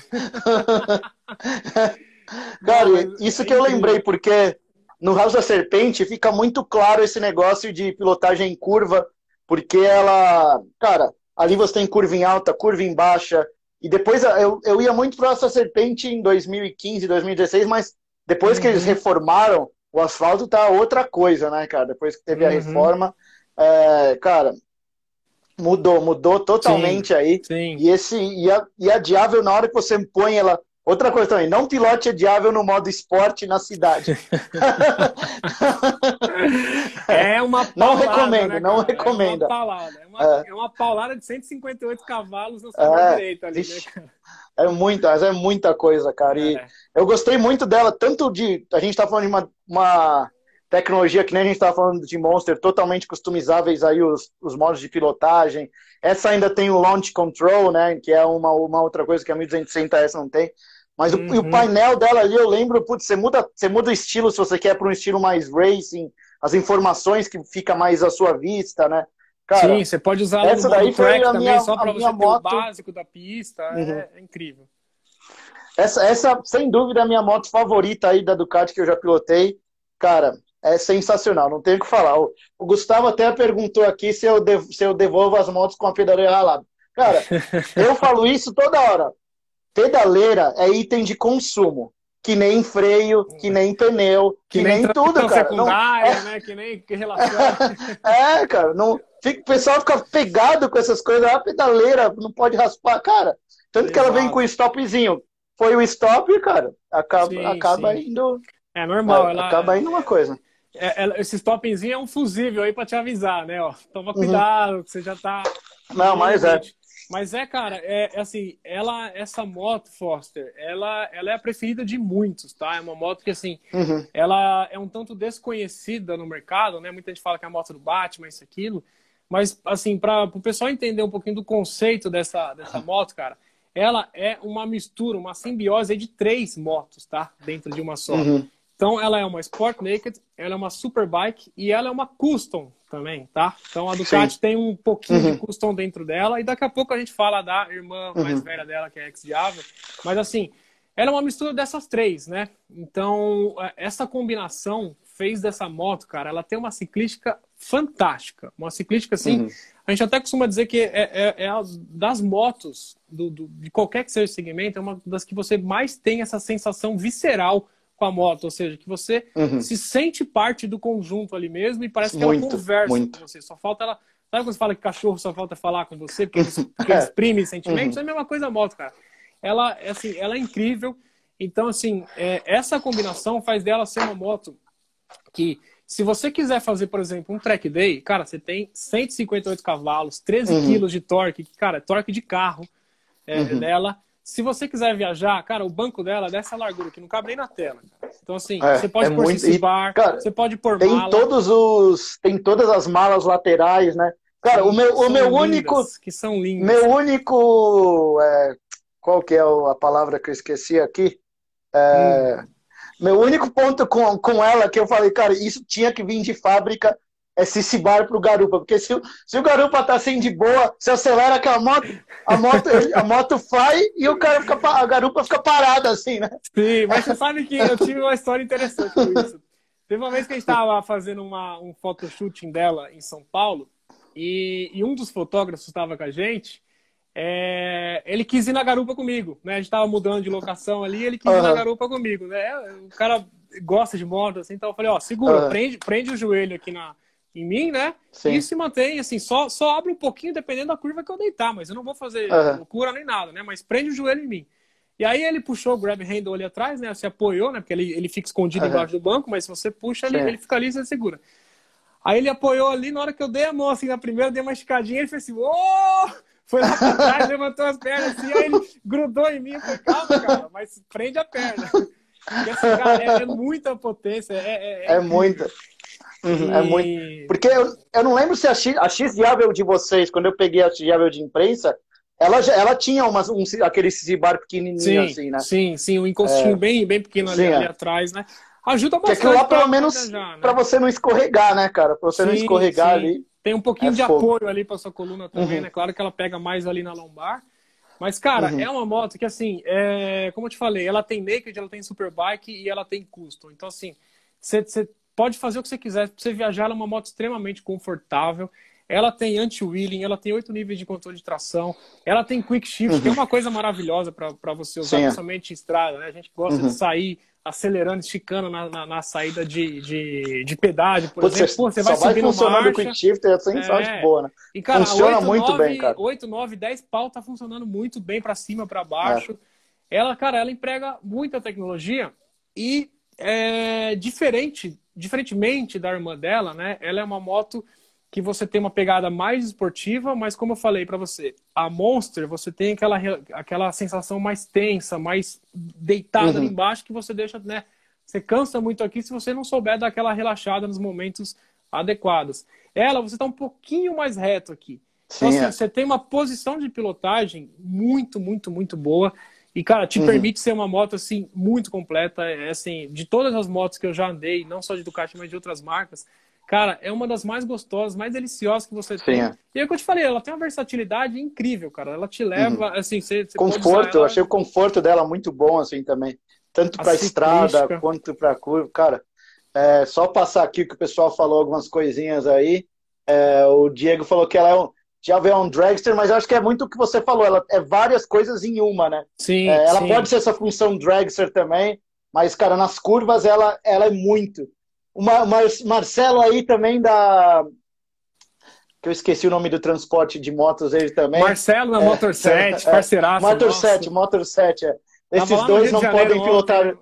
Cara, Não, mas isso é que eu lembrei, incrível. porque no Rastro da Serpente fica muito claro esse negócio de pilotagem em curva, porque ela, cara, ali você tem curva em alta, curva em baixa, e depois eu, eu ia muito pro Rastro da Serpente em dois mil e quinze, dois mil e dezesseis, mas depois que eles Uhum, reformaram, o asfalto tá outra coisa, né, cara? Depois que teve a uhum. reforma, é, cara, mudou, mudou Sim, totalmente aí. sim. E esse e a, e a Diável, na hora que você põe ela. Outra coisa também, não pilote a Diável no modo esporte na cidade. É uma Não paulada, recomendo, né, não cara? É uma recomenda. paulada. É uma, É, é uma paulada de cento e cinquenta e oito cavalos na sua mão é, direita ali, né, vixe, cara? é muita, mas é muita coisa, cara. E É. eu gostei muito dela, tanto de. A gente tá falando de uma, uma tecnologia que nem a gente tá falando de Monster, totalmente customizáveis aí os, os modos de pilotagem. Essa ainda tem o Launch Control, né? Que é uma, uma outra coisa que a mil duzentos e sessenta S não tem. Mas o, e o Uhum. painel dela ali, eu lembro, putz, você muda, você muda o estilo se você quer para um estilo mais racing, as informações que fica mais à sua vista, né? Cara, Sim, você pode usar ela no essa modo daí foi track a minha, também, só a para minha você ter o moto. básico da pista. Uhum. É, é incrível. Essa, essa, sem dúvida, é a minha moto favorita aí da Ducati que eu já pilotei. Cara, é sensacional, não tenho o que falar. O, o Gustavo até perguntou aqui se eu, dev, se eu devolvo as motos com a pedaleira ralada. Cara, eu falo isso toda hora. Pedaleira é item de consumo. Que nem freio, que nem pneu, Que que nem nem tudo, transmissão cara. Não, secundária, né? Que nem que relação. é, é, cara. Não, fica, o pessoal fica pegado com essas coisas. A pedaleira não pode raspar, cara. Tanto que ela vem com o Exato. stopzinho. Foi o stop, cara. Acaba, Sim, acaba sim. indo. É normal. É, Ela, acaba indo uma coisa. é- é- esse stopzinho é um fusível aí para te avisar, né? Ó, toma Uhum. cuidado, que você já tá indo Não, no mas é. limite. Mas é, cara, é, é assim, ela, essa moto, Foster, ela, ela é a preferida de muitos, tá? É uma moto que, assim, Uhum. ela é um tanto desconhecida no mercado, né? Muita gente fala que é a moto do Batman, isso, aquilo. Mas, assim, para o pessoal entender um pouquinho do conceito dessa, dessa moto, cara, ela é uma mistura, uma simbiose aí de três motos, tá? Dentro de uma só. Uhum. Então, ela é uma Sport Naked, ela é uma Superbike e ela é uma Custom também, tá? Então, a Ducati Sim. tem um pouquinho de Uhum. Custom dentro dela e daqui a pouco a gente fala da irmã mais Uhum. velha dela, que é a X-Diavel. Mas, assim, ela é uma mistura dessas três, né? Então, essa combinação fez dessa moto, cara, ela tem uma ciclística fantástica. Uma ciclística, assim, Uhum. a gente até costuma dizer que é, é, é a, das motos, do, do, de qualquer que seja o segmento, é uma das que você mais tem essa sensação visceral com a moto, ou seja, que você Uhum. se sente parte do conjunto ali mesmo e parece que ela Muito, conversa muito. com você. Só falta ela... Sabe quando você fala que cachorro só falta falar com você porque ele, porque ele exprime sentimentos? Uhum. É a mesma coisa a moto, cara. Ela, assim, ela é incrível. Então, assim, é, essa combinação faz dela ser uma moto que, se você quiser fazer, por exemplo, um track day, cara, você tem cento e cinquenta e oito cavalos, treze Uhum. quilos de torque, cara, torque de carro é, Uhum. dela. Se você quiser viajar, cara, o banco dela é dessa largura que não cabe nem na tela. Cara. Então, assim, É, você pode é pôr muito. esse E, bar, cara, você pode pôr tem mala. todos os. Tem todas as malas laterais, né? Cara, o Sim, meu, que o são meu único. lindas, que são lindas, Meu cara. único. É, qual que é a palavra que eu esqueci aqui? Hum. Meu único ponto com, com ela que eu falei, cara, isso tinha que vir de fábrica, é se cibar pro Garupa, porque se, o- se o Garupa tá assim de boa, se acelera aquela moto, a moto, a moto vai e o cara fica, pa- a Garupa fica parada assim, né? Sim, mas você sabe que eu tive uma história interessante com isso. Teve uma vez que a gente estava fazendo uma, um photoshooting dela em São Paulo e, e um dos fotógrafos estava com a gente. É, ele quis ir na garupa comigo, né? A gente estava mudando de locação ali, ele quis ir na Aham, garupa comigo, né? O cara gosta de moto, assim, então eu falei, ó, segura, aham, prende, prende o joelho aqui na, em mim, né? E sim, se mantém, assim, só, só abre um pouquinho dependendo da curva que eu deitar, mas eu não vou fazer aham, loucura nem nada, né? Mas prende o joelho em mim. E aí ele puxou o grab handle ali atrás, né? Se apoiou, né? Porque ele, ele fica escondido aham, embaixo do banco, mas se você puxa, ele, sim, ele fica ali e você segura. Aí ele apoiou ali, na hora que eu dei a mão, assim, na primeira, dei uma esticadinha, ele fez assim, ô! Foi lá pra trás, levantou as pernas assim, aí ele grudou em mim, eu falei, calma, cara, mas prende a perna. Porque, assim, cara, é, é muita potência, é, é, é é incrível. muita, uhum, é muito, E... porque eu, eu não lembro se a X, a X-Diável de vocês, quando eu peguei a X-Diável de imprensa, ela, já- ela tinha umas, um, aquele C-Bar pequenininho Sim, assim, né? sim, sim, um encostinho bem, bem pequeno ali, Sim, ali é. atrás, né? Ajuda Que aquilo lá, bastante pelo para menos, viajar, pra né? você não escorregar, né, cara? Pra você não Sim, escorregar sim. ali, Tem um é pouquinho de fogo. apoio ali para sua coluna também, Uhum, né? Claro que ela pega mais ali na lombar. Mas, cara, é uhum, uma moto que, assim, é... como eu te falei, ela tem naked, ela tem superbike e ela tem custom. Então, assim, você você pode fazer o que você quiser. Pra você viajar, ela é uma moto extremamente confortável. Ela tem anti-wheeling, ela tem oito níveis de controle de tração. Ela tem quick shift, que é uhum. uma coisa maravilhosa para você usar, Sim, é. principalmente em estrada, né? A gente gosta de Uhum. sair acelerando, esticando na, na, na saída de, de, de pedágio, por Putz, exemplo. você Pô, você vai só vai subindo funcionando o marcha. Quick Shifter assim, só de É. boa, né? E, cara, a Funciona oito, muito bem, nove, cara. oito, nove, dez pau tá funcionando muito bem para cima, para É. baixo. Ela, cara, ela emprega muita tecnologia e é diferente, diferentemente da irmã dela, né? Ela é uma moto que você tem uma pegada mais esportiva, mas como eu falei para você, a Monster, você tem aquela, aquela sensação mais tensa, mais deitada ali Uhum. embaixo, que você deixa, né? Você cansa muito aqui se você não souber dar aquela relaxada nos momentos adequados. Ela, você está um pouquinho mais reto aqui. Então, Sim, assim, é. você tem uma posição de pilotagem muito, muito, muito boa. E, cara, te Uhum. permite ser uma moto, assim, muito completa. É, assim, de todas as motos que eu já andei, não só de Ducati, mas de outras marcas, cara, é uma das mais gostosas, mais deliciosas que você Sim, tem. é. E é o que eu te falei, ela tem uma versatilidade incrível, cara. Ela te Uhum. leva, assim, você, você pode usar Conforto, eu ela achei o conforto dela muito bom, assim, também. Tanto a pra estrada ciclística. quanto pra curva. Cara, é só passar aqui que o pessoal falou algumas coisinhas aí. É, o Diego falou que ela é um, já é um dragster, mas eu acho que é muito o que você falou. Ela é várias coisas em uma, né? Sim, É, ela pode sim, ser essa função dragster também, mas, cara, nas curvas ela, ela é muito. O Mar Mar Marcelo aí também da. Que eu esqueci o nome do transporte de motos ele também. Marcelo na É, Motor sete, é, parceiraço Motor nosso. sete, Motor sete. É. Tava Esses lá no dois Rio de não Janeiro podem ontem. pilotar.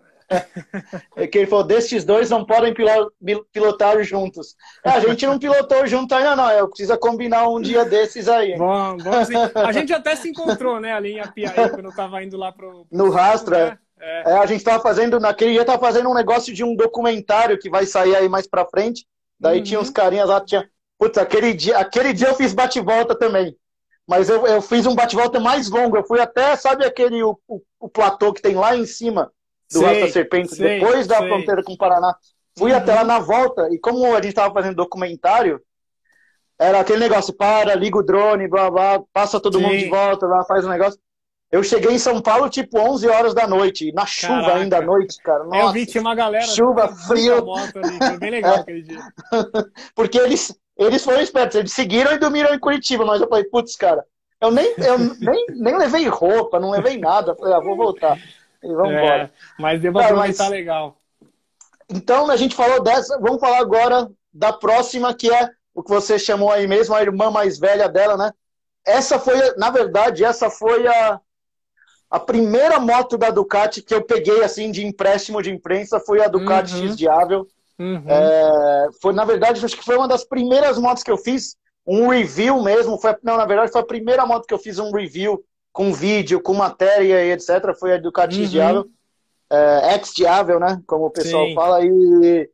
É que ele falou, destes dois não podem pilotar juntos. É, a gente não pilotou junto ainda, não. Eu preciso combinar um dia desses aí. Vamos, vamos sim. A gente até se encontrou, né, ali em Apiaí, quando eu tava indo lá pro, pro No sul, rastro, é. né? É. É, a gente estava fazendo, naquele dia estava fazendo um negócio de um documentário que vai sair aí mais pra frente. Daí tinha uns Uhum. carinhas lá, tinha. Putz, aquele dia, aquele dia eu fiz bate-volta também. Mas eu, eu fiz um bate-volta mais longo. Eu fui até, sabe aquele o, o, o platô que tem lá em cima do Rasta Sei, Serpente, sei, depois da sei. fronteira com o Paraná. Fui até lá Uhum. na volta, e como a gente estava fazendo documentário, era aquele negócio, para, liga o drone, blá, blá, passa todo mundo de Sim. volta, lá, faz um negócio. Eu cheguei em São Paulo, tipo, onze horas da noite, na chuva ainda à Caraca. noite, cara. É, eu vi, Nossa, tinha uma galera, chuva, tem muita frio. moto ali. Foi bem legal aquele dia. Porque eles, eles foram espertos, eles seguiram e dormiram em Curitiba, mas eu falei, putz, cara, eu nem, eu nem, nem levei roupa, não levei nada. Eu falei, ah, vou voltar. E vamos embora. É, mas devo Cara, aproveitar mas legal. então a gente falou dessa, vamos falar agora da próxima, que é o que você chamou aí mesmo, a irmã mais velha dela, né? Essa foi, na verdade, essa foi a, a primeira moto da Ducati que eu peguei assim de empréstimo de imprensa, foi a Ducati X Uhum, Diavel. uhum, É, foi, na verdade, acho que foi uma das primeiras motos que eu fiz um review mesmo. Foi, não, na verdade, foi a primeira moto que eu fiz um review com vídeo, com matéria e etcétera. Foi a Ducati X Diavel, uhum. é, X Diavel, né? Como o pessoal Sim, fala. E,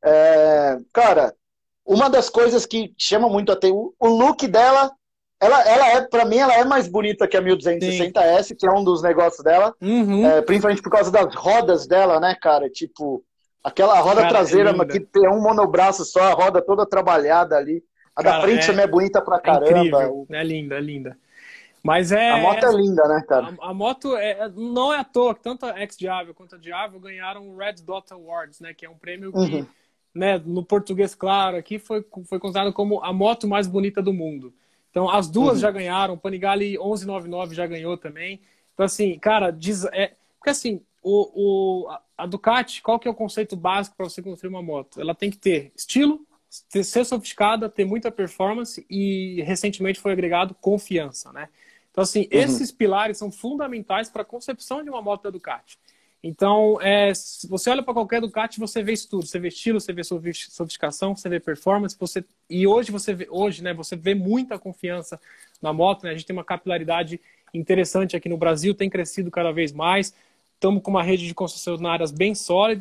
é, cara, uma das coisas que chama muito a atenção, o look dela, ela, ela é, pra mim, ela é mais bonita que a sim. mil duzentos e sessenta S, que é um dos negócios dela, Uhum. é, principalmente por causa das rodas dela, né, cara? Tipo, aquela roda Cara, é traseira que linda. tem um monobraço só, a roda toda trabalhada ali. A da Cara, frente é, também é bonita pra é caramba. incrível. É linda, é linda. Mas A é, é moto é linda, né, cara? a, a moto é, não é à toa que tanto a X-Diavel quanto a Diavel ganharam o Red Dot Awards, né? Que é um prêmio que, Uhum, né, no português claro, aqui foi, foi considerado como a moto mais bonita do mundo. Então, as duas já uhum, ganharam, o Panigale onze noventa e nove já ganhou também. Então, assim, cara, diz, é, porque assim, o, o, a Ducati, qual que é o conceito básico para você construir uma moto? Ela tem que ter estilo, ter, ser sofisticada, ter muita performance e recentemente foi agregado confiança, né? Então, assim, uhum. esses pilares são fundamentais para a concepção de uma moto da Ducati. Então, é, se você olha para qualquer Ducati, você vê isso tudo. Você vê estilo, você vê sofisticação, você vê performance. Você... E hoje, você vê, hoje, né, você vê muita confiança na moto. Né? A gente tem uma capilaridade interessante aqui no Brasil, tem crescido cada vez mais. Estamos com uma rede de concessionárias bem sólida.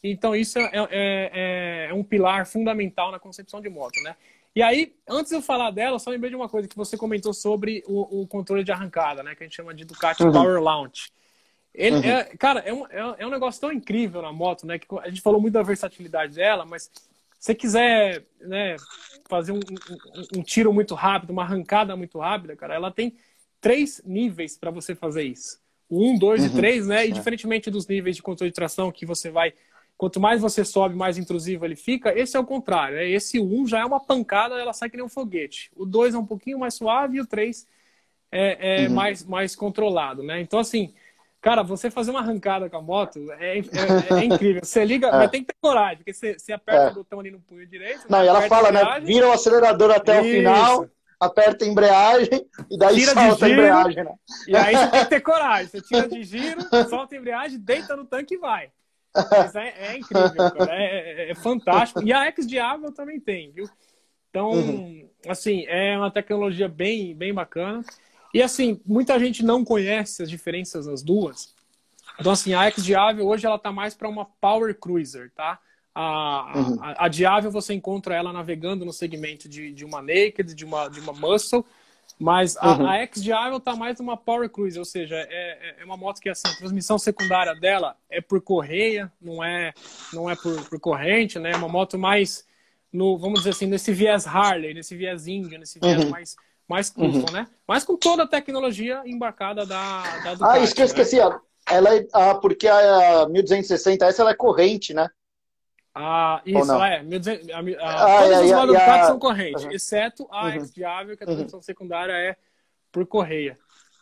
Então isso é, é, é, é um pilar fundamental na concepção de moto, né? E aí, antes de eu falar dela, eu só lembrei de uma coisa que você comentou sobre o, o controle de arrancada, né? Que a gente chama de Ducati Uhum. Power Launch. Ele Uhum. é, cara, é um, é um negócio tão incrível na moto, né? Que a gente falou muito da versatilidade dela, mas se você quiser, né, fazer um, um, um tiro muito rápido, uma arrancada muito rápida, cara, ela tem três níveis para você fazer isso. O um, dois Uhum. e três, né? E É. diferentemente dos níveis de controle de tração que você vai... Quanto mais você sobe, mais intrusivo ele fica. Esse é o contrário. Né? Esse um já é uma pancada, ela sai que nem um foguete. O dois é um pouquinho mais suave e o três é, é Uhum. mais, mais controlado, né? Então, assim, cara, você fazer uma arrancada com a moto é, é, é incrível. Você liga, É. mas tem que ter coragem, porque você, você aperta É. o botão ali no punho direito. Não, né? e ela Aperta a fala, né? embreagem, Vira o acelerador até o Isso. final, aperta a embreagem e daí Tira de solta a giro. embreagem, né? E aí você tem que ter coragem. Você tira de giro, solta a embreagem, deita no tanque e vai. Mas é, é incrível, cara. É, é, é fantástico. E a X-Diavel também tem, viu? Então, Uhum. assim, é uma tecnologia bem, bem bacana. E, assim, muita gente não conhece as diferenças das duas. Então, assim, a X-Diavel hoje ela tá mais para uma Power Cruiser, tá? A, Uhum. a, a Diavel você encontra ela navegando no segmento de, de uma Naked, de uma, de uma Muscle. Mas a, Uhum. a X-Diavel tá mais uma Power Cruiser, ou seja, é, é uma moto que assim, a transmissão secundária dela é por correia, não é, não é por, por corrente, né? É uma moto mais, no, vamos dizer assim, nesse viés Harley, nesse viés Indian, nesse viés Uhum. mais, mais custom, Uhum. né? Mas com toda a tecnologia embarcada da, da Ducati. Ah, isso que eu esqueci. Né? ó. Ela é, ah, porque a mil duzentos e sessenta S ela é corrente, né? Ah, Ou isso, não? é. mil e duzentos, a, a, Ah, todas e, as e, motos e Ducati a... são correntes, Uhum. exceto a Uhum. X-Diavel, que a Uhum. transmissão secundária é por correia.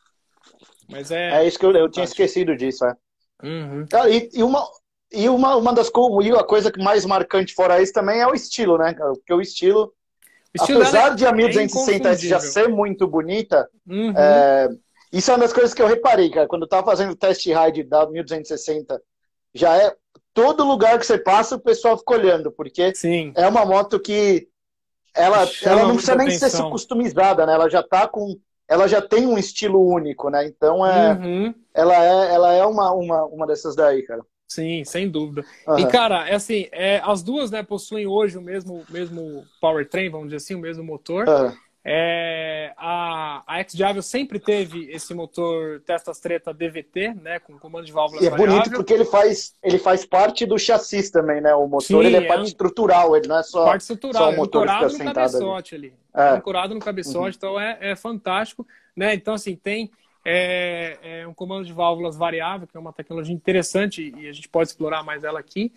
Mas É é isso que eu, eu tinha fantástico. esquecido disso, é. Uhum. Cara, e, e uma, e uma, uma das coisas, e a coisa que mais marcante fora isso também é o estilo, né, cara? Porque o estilo, O estilo dela apesar de a é, é mil duzentos e sessenta S já inconfundível. ser muito bonita, Uhum. é, isso é uma das coisas que eu reparei, cara, quando eu tava fazendo o test ride da mil duzentos e sessenta, já é todo lugar que você passa o pessoal fica olhando, porque Sim, é uma moto que ela, ela chama não muita precisa nem ser atenção. customizada, né? Ela já tá com, ela já tem um estilo único, né? Então é, Uhum. ela é, ela é uma, uma, uma dessas daí, cara. Sim, sem dúvida. E, Aham. cara, é assim, é, as duas, né, possuem hoje o mesmo, mesmo powertrain, vamos dizer assim, o mesmo motor. Aham. É, a, a X-Diavel sempre teve esse motor Testas Treta D V T, né, com comando de válvulas E é bonito variável. porque ele faz, ele faz parte do chassi também, né? O motor, Sim, ele é é parte an- estrutural, ele não é só, parte só estrutural, o é motor que fica ancorado no sentado ali. cabeçote ali. É É. ancorado no Uhum. cabeçote, então é, é fantástico, né? Então, assim, tem é, é um comando de válvulas variável, que é uma tecnologia interessante e a gente pode explorar mais ela aqui.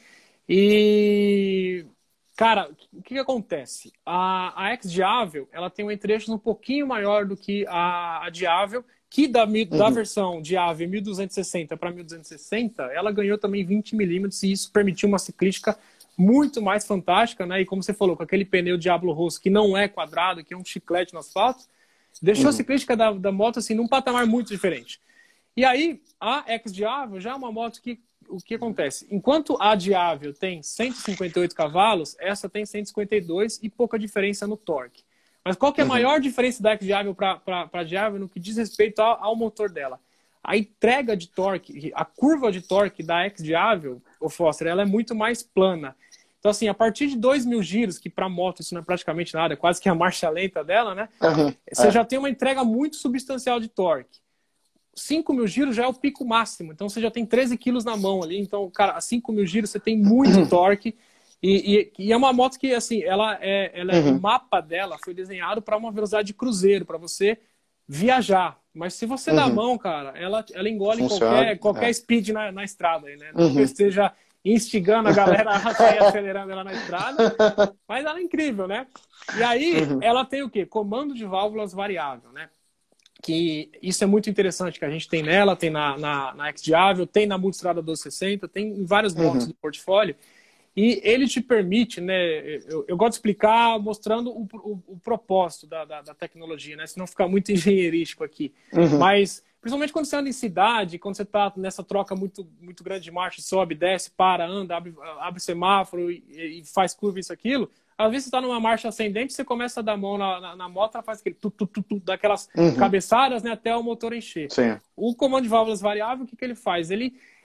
E, cara, o que, que acontece? A, a X-Diavel, ela tem um entre-eixos um pouquinho maior do que a, a Diavel, que da, mi- da Uhum. versão Diavel mil duzentos e sessenta para mil duzentos e sessenta, ela ganhou também vinte milímetros e isso permitiu uma ciclística muito mais fantástica, né? E como você falou, com aquele pneu Diablo Rosso que não é quadrado, que é um chiclete no asfalto, deixou a Uhum. ciclística da, da moto assim num patamar muito diferente. E aí, a X-Diavel já é uma moto que o que acontece? Enquanto a Diavel tem cento e cinquenta e oito cavalos, essa tem cento e cinquenta e dois e pouca diferença no torque. Mas qual que é a Uhum. maior diferença da X-Diavel para a Diavel no que diz respeito ao, ao motor dela? A entrega de torque, a curva de torque da X-Diavel, o Foster, ela é muito mais plana. Então, assim, a partir de dois mil giros, que para moto isso não é praticamente nada, é quase que a marcha lenta dela, né? Uhum. Você É. já tem uma entrega muito substancial de torque. cinco mil giros já é o pico máximo, então você já tem treze quilos na mão ali. Então, cara, a cinco mil giros você tem muito torque. E, e, e é uma moto que, assim, ela é, ela é, Uhum. o mapa dela foi desenhado para uma velocidade de cruzeiro, para você viajar. Mas se você dá a Uhum. mão, cara, ela, ela engole Funciona. qualquer, qualquer É. speed na, na estrada aí, né? Não que eu Uhum. esteja instigando a galera a sair acelerando ela na estrada, mas ela é incrível, né? E aí, Uhum. ela tem o quê? Comando de válvulas variável, né? Que isso é muito interessante, que a gente tem nela, tem na, na, na X-Diavel, tem na Multistrada doze sessenta, tem em várias motos Uhum. do portfólio, e ele te permite, né, eu, eu gosto de explicar mostrando o, o, o propósito da, da, da tecnologia, né, senão fica muito engenheirístico aqui, Uhum. mas principalmente quando você anda em cidade, quando você está nessa troca muito, muito grande de marcha, sobe, desce, para, anda, abre, abre semáforo e, e faz curva, isso, aquilo. Às vezes você está numa marcha ascendente, você começa a dar a mão na, na, na moto, ela faz aquele tu, tu, tu, tu, daquelas Uhum. cabeçadas, né, até o motor encher. Sim. O comando de válvulas variável, o que, que ele faz? Ele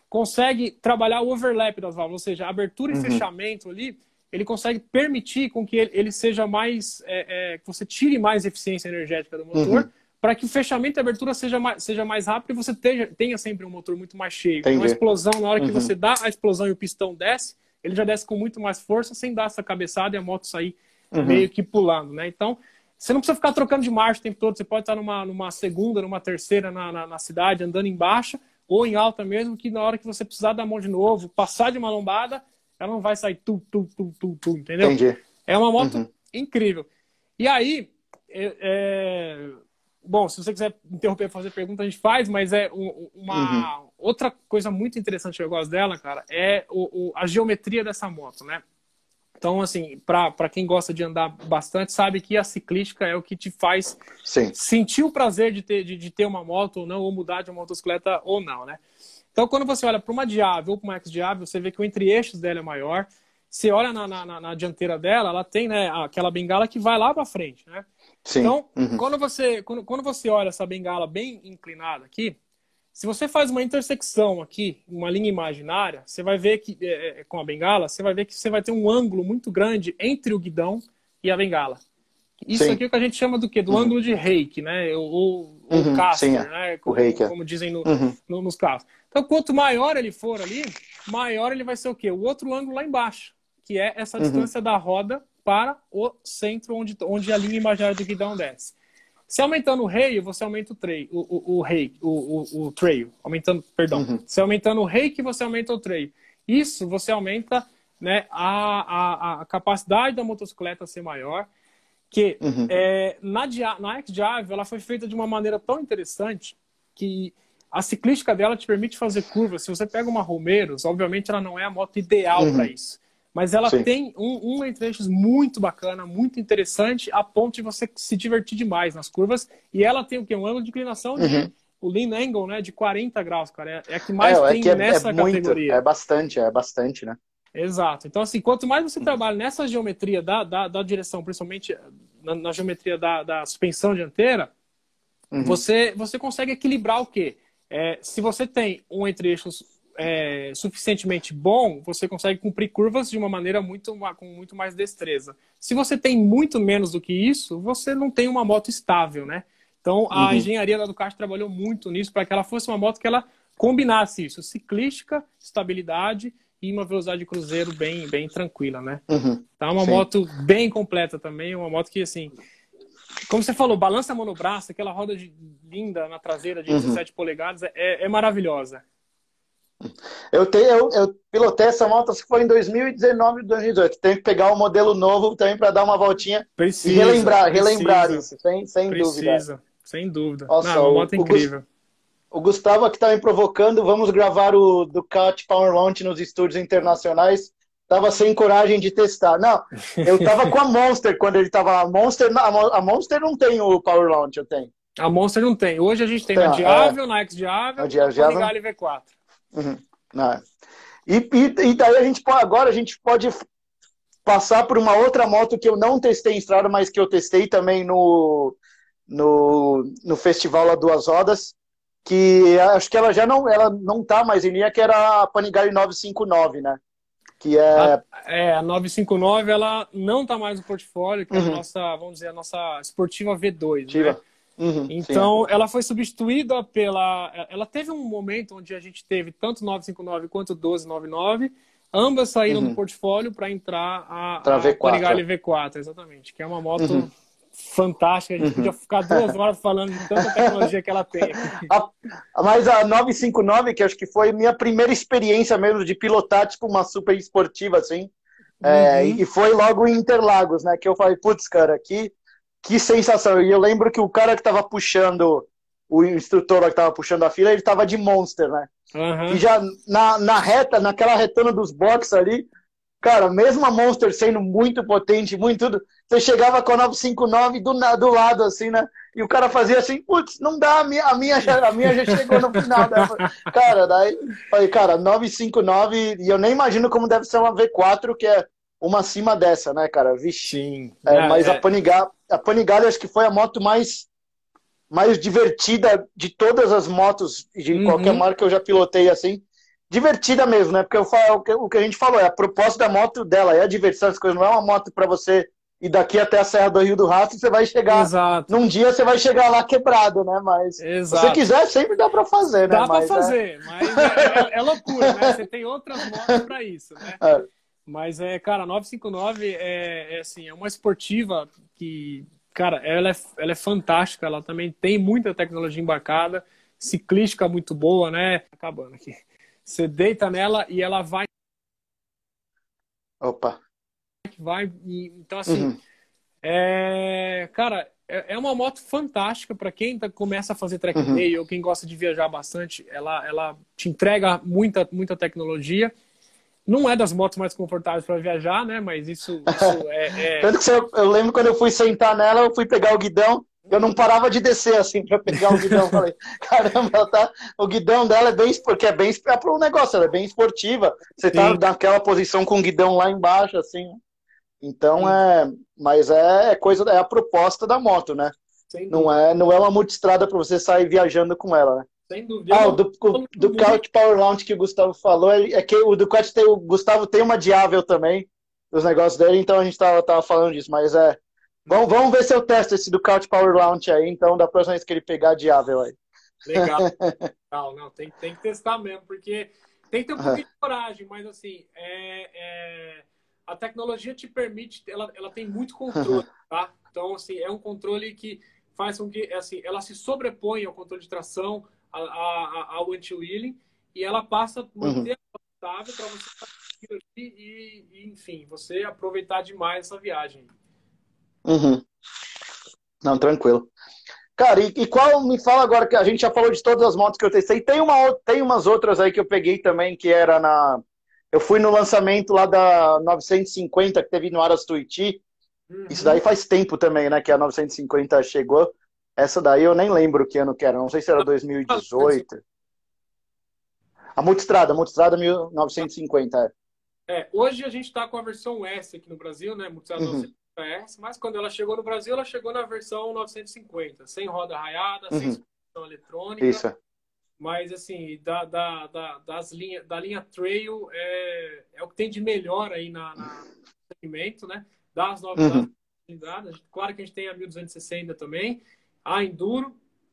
consegue trabalhar o overlap das válvulas, ou seja, a abertura e Uhum. fechamento ali, ele consegue permitir com que ele, ele seja mais, é, é, que você tire mais eficiência energética do motor, Uhum. para que o fechamento e a abertura seja mais, seja mais rápido e você tenha, tenha sempre um motor muito mais cheio. Entendi. Então a explosão, na hora que Uhum. você dá a explosão e o pistão desce, ele já desce com muito mais força, sem dar essa cabeçada e a moto sair Uhum. meio que pulando, né? Então, você não precisa ficar trocando de marcha o tempo todo, você pode estar numa, numa segunda, numa terceira na, na, na cidade, andando em baixa ou em alta mesmo, que na hora que você precisar dar a mão de novo, passar de uma lombada, ela não vai sair tu, tu, tu, tu, tu, entendeu? Entendi. É uma moto Uhum. incrível. E aí, é, é... bom, se você quiser interromper, fazer pergunta, a gente faz, mas é um, uma uhum. outra coisa muito interessante que eu gosto dela, cara, é o, o, a geometria dessa moto, né? Então, assim, para quem gosta de andar bastante, sabe que a ciclística é o que te faz Sim. sentir o prazer de ter, de, de ter uma moto ou não, ou mudar de uma motocicleta ou não, né? Então, quando você olha para uma Diave ou para uma X-Diave, você vê que o entre-eixos dela é maior. Você olha na, na, na dianteira dela, ela tem, né, aquela bengala que vai lá para frente, né? Sim. Então, uhum. quando, você, quando, quando você olha essa bengala bem inclinada aqui, se você faz uma intersecção aqui, uma linha imaginária, você vai ver que, é, com a bengala, você vai ver que você vai ter um ângulo muito grande entre o guidão e a bengala. Isso Sim. aqui é o que a gente chama do quê? Do uhum. ângulo de reiki, né? Ou, ou uhum. caster, Sim, é. né? O Como, reiki, é. como dizem no, uhum. no, nos carros. Então, quanto maior ele for ali, maior ele vai ser o quê? O outro ângulo lá embaixo, que é essa uhum. distância da roda para o centro onde, onde a linha imaginária do guidão desce. Se aumentando o rail, você aumenta o trail, o, o, o, reiki, o, o, o trail, aumentando, perdão. Uhum. Se aumentando o reiki, você aumenta o trail. Isso você aumenta, né, a, a, a capacidade da motocicleta ser maior, que uhum. é, na, na X-Dive ela foi feita de uma maneira tão interessante que a ciclística dela te permite fazer curvas. Se você pega uma Romeiros, obviamente ela não é a moto ideal uhum. para isso. Mas ela Sim. tem um, um entre-eixos muito bacana, muito interessante, a ponto de você se divertir demais nas curvas. E ela tem o quê? Um ângulo de inclinação, de, uhum. o lean angle, né, de quarenta graus, cara. É, é a que mais é, tem é que é, nessa é muito, categoria. É bastante, é bastante, né? Exato. Então, assim, quanto mais você trabalha nessa geometria da, da, da direção, principalmente na, na geometria da, da suspensão dianteira, uhum. você, você consegue equilibrar o quê? É, se você tem um entre-eixos É, suficientemente bom, você consegue cumprir curvas de uma maneira muito, com muito mais destreza. Se você tem muito menos do que isso, você não tem uma moto estável, né? Então, a uhum. engenharia da Ducati trabalhou muito nisso para que ela fosse uma moto que ela combinasse isso, ciclística, estabilidade e uma velocidade de cruzeiro bem, bem tranquila, né? Uhum. Então, é uma Sim. moto bem completa também, uma moto que, assim, como você falou, balança monobraço, aquela roda de, linda na traseira de dezessete uhum. polegadas, é, é maravilhosa. Eu, te, eu, eu pilotei essa moto, acho que foi em dois mil e dezenove, dois mil e dezoito. Tem que pegar um modelo novo também para dar uma voltinha precisa, e relembrar, precisa, relembrar isso, sem, sem precisa, dúvida. Precisa, sem dúvida. Nossa, Não, uma moto o, incrível. O Gustavo aqui tá me provocando, vamos gravar o Ducati Power Launch nos estúdios internacionais. Tava sem coragem de testar. Não, eu tava com a Monster quando ele tava lá. Monster, a Monster não tem o Power Launch, eu tenho. A Monster não tem. Hoje a gente tem, tem na Diavel, é... na X-Diavel e na Panigale V quatro. Uhum. Ah. E, e, e daí a gente pode, agora a gente pode passar por uma outra moto que eu não testei em estrada, mas que eu testei também no, no, no festival lá Duas Rodas, que acho que ela já não, ela não tá mais em linha, que era a Panigale novecentos e cinquenta e nove, né? Que é... A, é, a novecentos e cinquenta e nove, ela não tá mais no portfólio, que uhum. é a nossa, vamos dizer, a nossa esportiva V dois, né? Uhum, então, sim. ela foi substituída pela... Ela teve um momento onde a gente teve tanto novecentos e cinquenta e nove quanto doze noventa e nove, ambas saíram uhum. do portfólio para entrar a, a V quatro. Panigale V quatro, exatamente, que é uma moto uhum. fantástica. A gente uhum. podia ficar duas horas falando de tanta tecnologia que ela tem. A, mas a novecentos e cinquenta e nove, que acho que foi minha primeira experiência mesmo de pilotar, tipo, uma super esportiva, assim, uhum. é, e foi logo em Interlagos, né, que eu falei, putz, cara, aqui... Que sensação. E eu lembro que o cara que tava puxando, o instrutor que tava puxando a fila, ele tava de Monster, né? Uhum. E já na, na reta, naquela retona dos boxes ali, cara, mesmo a Monster sendo muito potente, muito tudo, você chegava com a novecentos e cinquenta e nove do, do lado, assim, né? E o cara fazia assim, putz, não dá, a minha, a minha, já, a minha já chegou no final. Né? Cara, daí, falei, cara, novecentos e cinquenta e nove, e eu nem imagino como deve ser uma V quatro, que é uma acima dessa, né, cara? Vixe. Sim. É, é, mas é... a Panigale, a Panigale acho que foi a moto mais, mais divertida de todas as motos de uhum. qualquer marca que eu já pilotei, assim. divertida mesmo, né? Porque eu falo, o que a gente falou, é a proposta da moto dela, é a diversão, as coisas, não é uma moto para você ir daqui até a Serra do Rio do Rastro, você vai chegar, Exato, num dia você vai chegar lá quebrado, né? Mas se você exato. quiser, sempre dá para fazer, né? Dá para Mas é, fazer, mas é, é, é loucura, né? Você tem outras motos para isso, né? é. Mas é, cara, a novecentos e cinquenta e nove é, é assim, é uma esportiva que, cara, ela é, ela é fantástica, ela também tem muita tecnologia embarcada, ciclística muito boa, né? Acabando aqui. Você deita nela e ela vai, Opa. vai, e, então assim, Uhum, é, cara, é, é uma moto fantástica para quem tá, começa a fazer track uhum, day ou quem gosta de viajar bastante, ela, ela te entrega muita, muita tecnologia. Não é das motos mais confortáveis para viajar, né? Mas isso, isso é, é... Tanto que você, eu lembro quando eu fui sentar nela, eu fui pegar o guidão, eu não parava de descer assim para pegar o guidão. Falei, caramba, ela tá, o guidão dela é bem, porque é bem é para o negócio, ela é bem esportiva. Você tá Sim, naquela posição com o guidão lá embaixo, assim. Então sim, é, mas é, é coisa, é a proposta da moto, né? sem Não dúvida, é, não é uma multistrada para você sair viajando com ela, né? sem dúvida. É Ah, o uma do, o moto muito boa. Ducati Power Launch que o Gustavo falou, é, é que o Ducati tem, o Gustavo tem uma Diavel também, os negócios dele, então a gente tava, tava falando disso, mas é. Vamos, vamos ver se eu testo esse Ducati Power Launch aí, então, da próxima vez que ele pegar a Diavel aí. Legal, legal. Não, tem, tem que testar mesmo, porque tem que ter um pouquinho de coragem, mas assim, é, é, a tecnologia te permite, ela, ela tem muito controle, tá? Então, assim, é um controle que faz com que, assim, ela se sobrepõe ao controle de tração, a- a- a- ao anti-wheeling, e ela passa a Uhum, manter a estável para você fazer e, e, enfim, você aproveitar demais essa viagem. uhum. Não, tranquilo. Cara, e, e qual, me fala agora, que a gente já falou de todas as motos que eu testei, tem, uma, ou- tem umas outras aí que eu peguei também, que era na... Eu fui no lançamento lá da novecentos e cinquenta que teve no Aras Tuiuti. Isso daí Uhum. faz tempo também, né, que a novecentos e cinquenta chegou. Essa daí eu nem lembro que ano que era, não sei se era dois mil e dezoito. A Multistrada, a Multistrada mil novecentos e cinquenta, É, hoje a gente está com a versão S aqui no Brasil, né? é. Multistrada Uhum, novecentos e cinquenta S, mas quando ela chegou no Brasil, ela chegou na versão novecentos e cinquenta, sem roda raiada, sem uhum, suspensão eletrônica, isso. mas assim, da, da, da, das linha, da linha Trail é, é o que tem de melhor aí na, na no segmento, né? Das novas das Uhum, cilindradas. Claro que a gente tem a mil duzentos e sessenta também, a Enduro,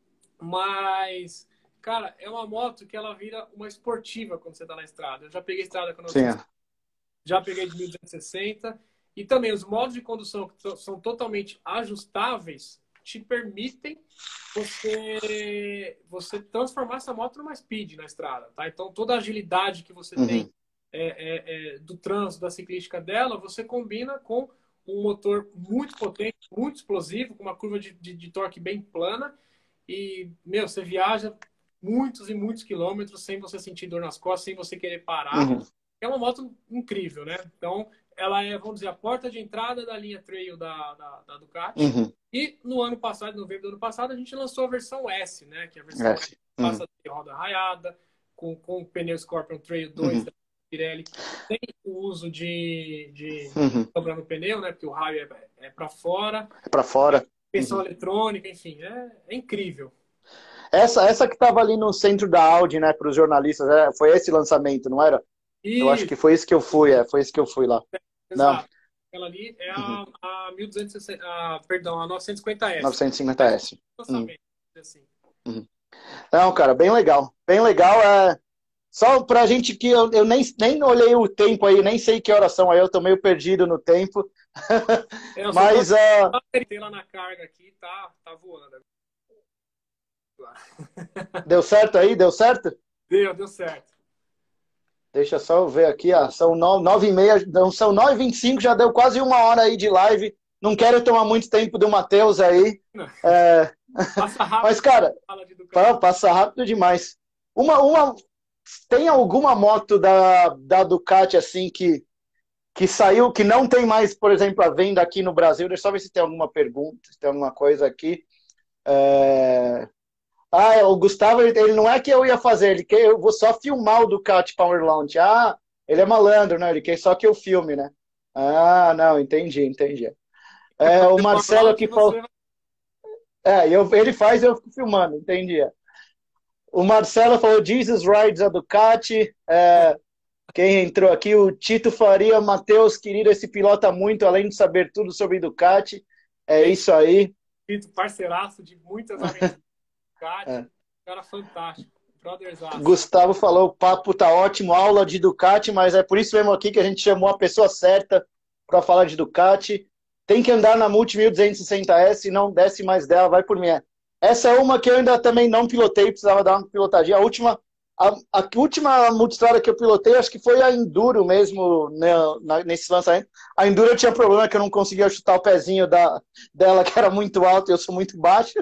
mas, cara, é uma moto que ela vira uma esportiva quando você está na estrada. Eu já peguei estrada com sim. novecentos, É. já peguei de mil duzentos e sessenta. E também os modos de condução que são totalmente ajustáveis te permitem você, você transformar essa moto numa speed na estrada, tá? Então toda a agilidade que você tem Uhum, é, é, é, do trânsito, da ciclística dela, você combina com um motor muito potente, muito explosivo, com uma curva de, de, de torque bem plana e, meu, você viaja muitos e muitos quilômetros sem você sentir dor nas costas, sem você querer parar. uhum, É uma moto incrível, né? Então, ela é, vamos dizer, a porta de entrada da linha Trail da, da, da Ducati. uhum. E no ano passado, em novembro do ano passado, a gente lançou a versão S, né? Que é a versão É, S sim. Uhum, passa de roda raiada, com, com o pneu Scorpion Trail dois uhum, da Pirelli, sem o uso de, de uhum. dobra no pneu, né? Porque o raio é, é para fora, É pra fora. suspensão Uhum. eletrônica, enfim, é, é incrível. Essa, essa que tava ali no centro da Audi, né, para os jornalistas, é, foi esse lançamento, não era? Eu acho E, que foi isso que eu fui, é, foi isso que eu fui lá. Não, exato, aquela ali é uhum. a, a mil duzentos e sessenta, a, perdão, a novecentos e cinquenta S. novecentos e cinquenta É S. Uhum, lançamento, assim. uhum. Não, cara, bem legal. Bem legal. É... Só pra gente que eu, eu nem, nem olhei o tempo aí, nem sei que horas são aí, eu tô meio perdido no tempo. É, eu só tô Mas uh, tem lá na carga aqui, tá, tá voando agora. deu certo aí? Deu certo? Deu, deu certo. Deixa só eu ver aqui, ó, são nove, nove e meia, não, são nove e vinte e cinco, já deu quase uma hora aí de live. Não quero tomar muito tempo do Matheus aí. É, Passa mas, rápido, cara, fala de Ducati. pá, passa rápido demais. Uma, uma, tem alguma moto da, da Ducati assim que, que saiu, que não tem mais, por exemplo, a venda aqui no Brasil? Deixa eu só ver se tem alguma pergunta, se tem alguma coisa aqui. É... Ah, o Gustavo, ele, ele não é que eu ia fazer, ele quer, eu vou só filmar o Ducati Power Launch. Ah, ele é malandro, né? Ele quer só que eu filme, né? Ah, não, entendi, entendi. Quer É, o fazer o Marcelo launch, aqui falou. você vai. É, eu, ele faz, eu fico filmando, entendi. O Marcelo falou Jesus Rides a Ducati. É, quem entrou aqui, o Tito Faria, Matheus, querido, esse pilota muito, além de saber tudo sobre Ducati. É isso aí. Tito, parceiraço de muitas aventuras de Ducati. É. Cara fantástico. Brotherzaço. Gustavo falou, o papo tá ótimo, aula de Ducati, mas é por isso mesmo aqui que a gente chamou a pessoa certa para falar de Ducati. Tem que andar na Multi mil duzentos e sessenta S, não desce mais dela, vai por mim. Essa é uma que eu ainda também não pilotei, precisava dar uma pilotadinha. A última, a, a última multistrada que eu pilotei, acho que foi a Enduro mesmo, né, na, nesse lançamento. A Enduro tinha problema que eu não conseguia chutar o pezinho da, dela, que era muito alto e eu sou muito baixo.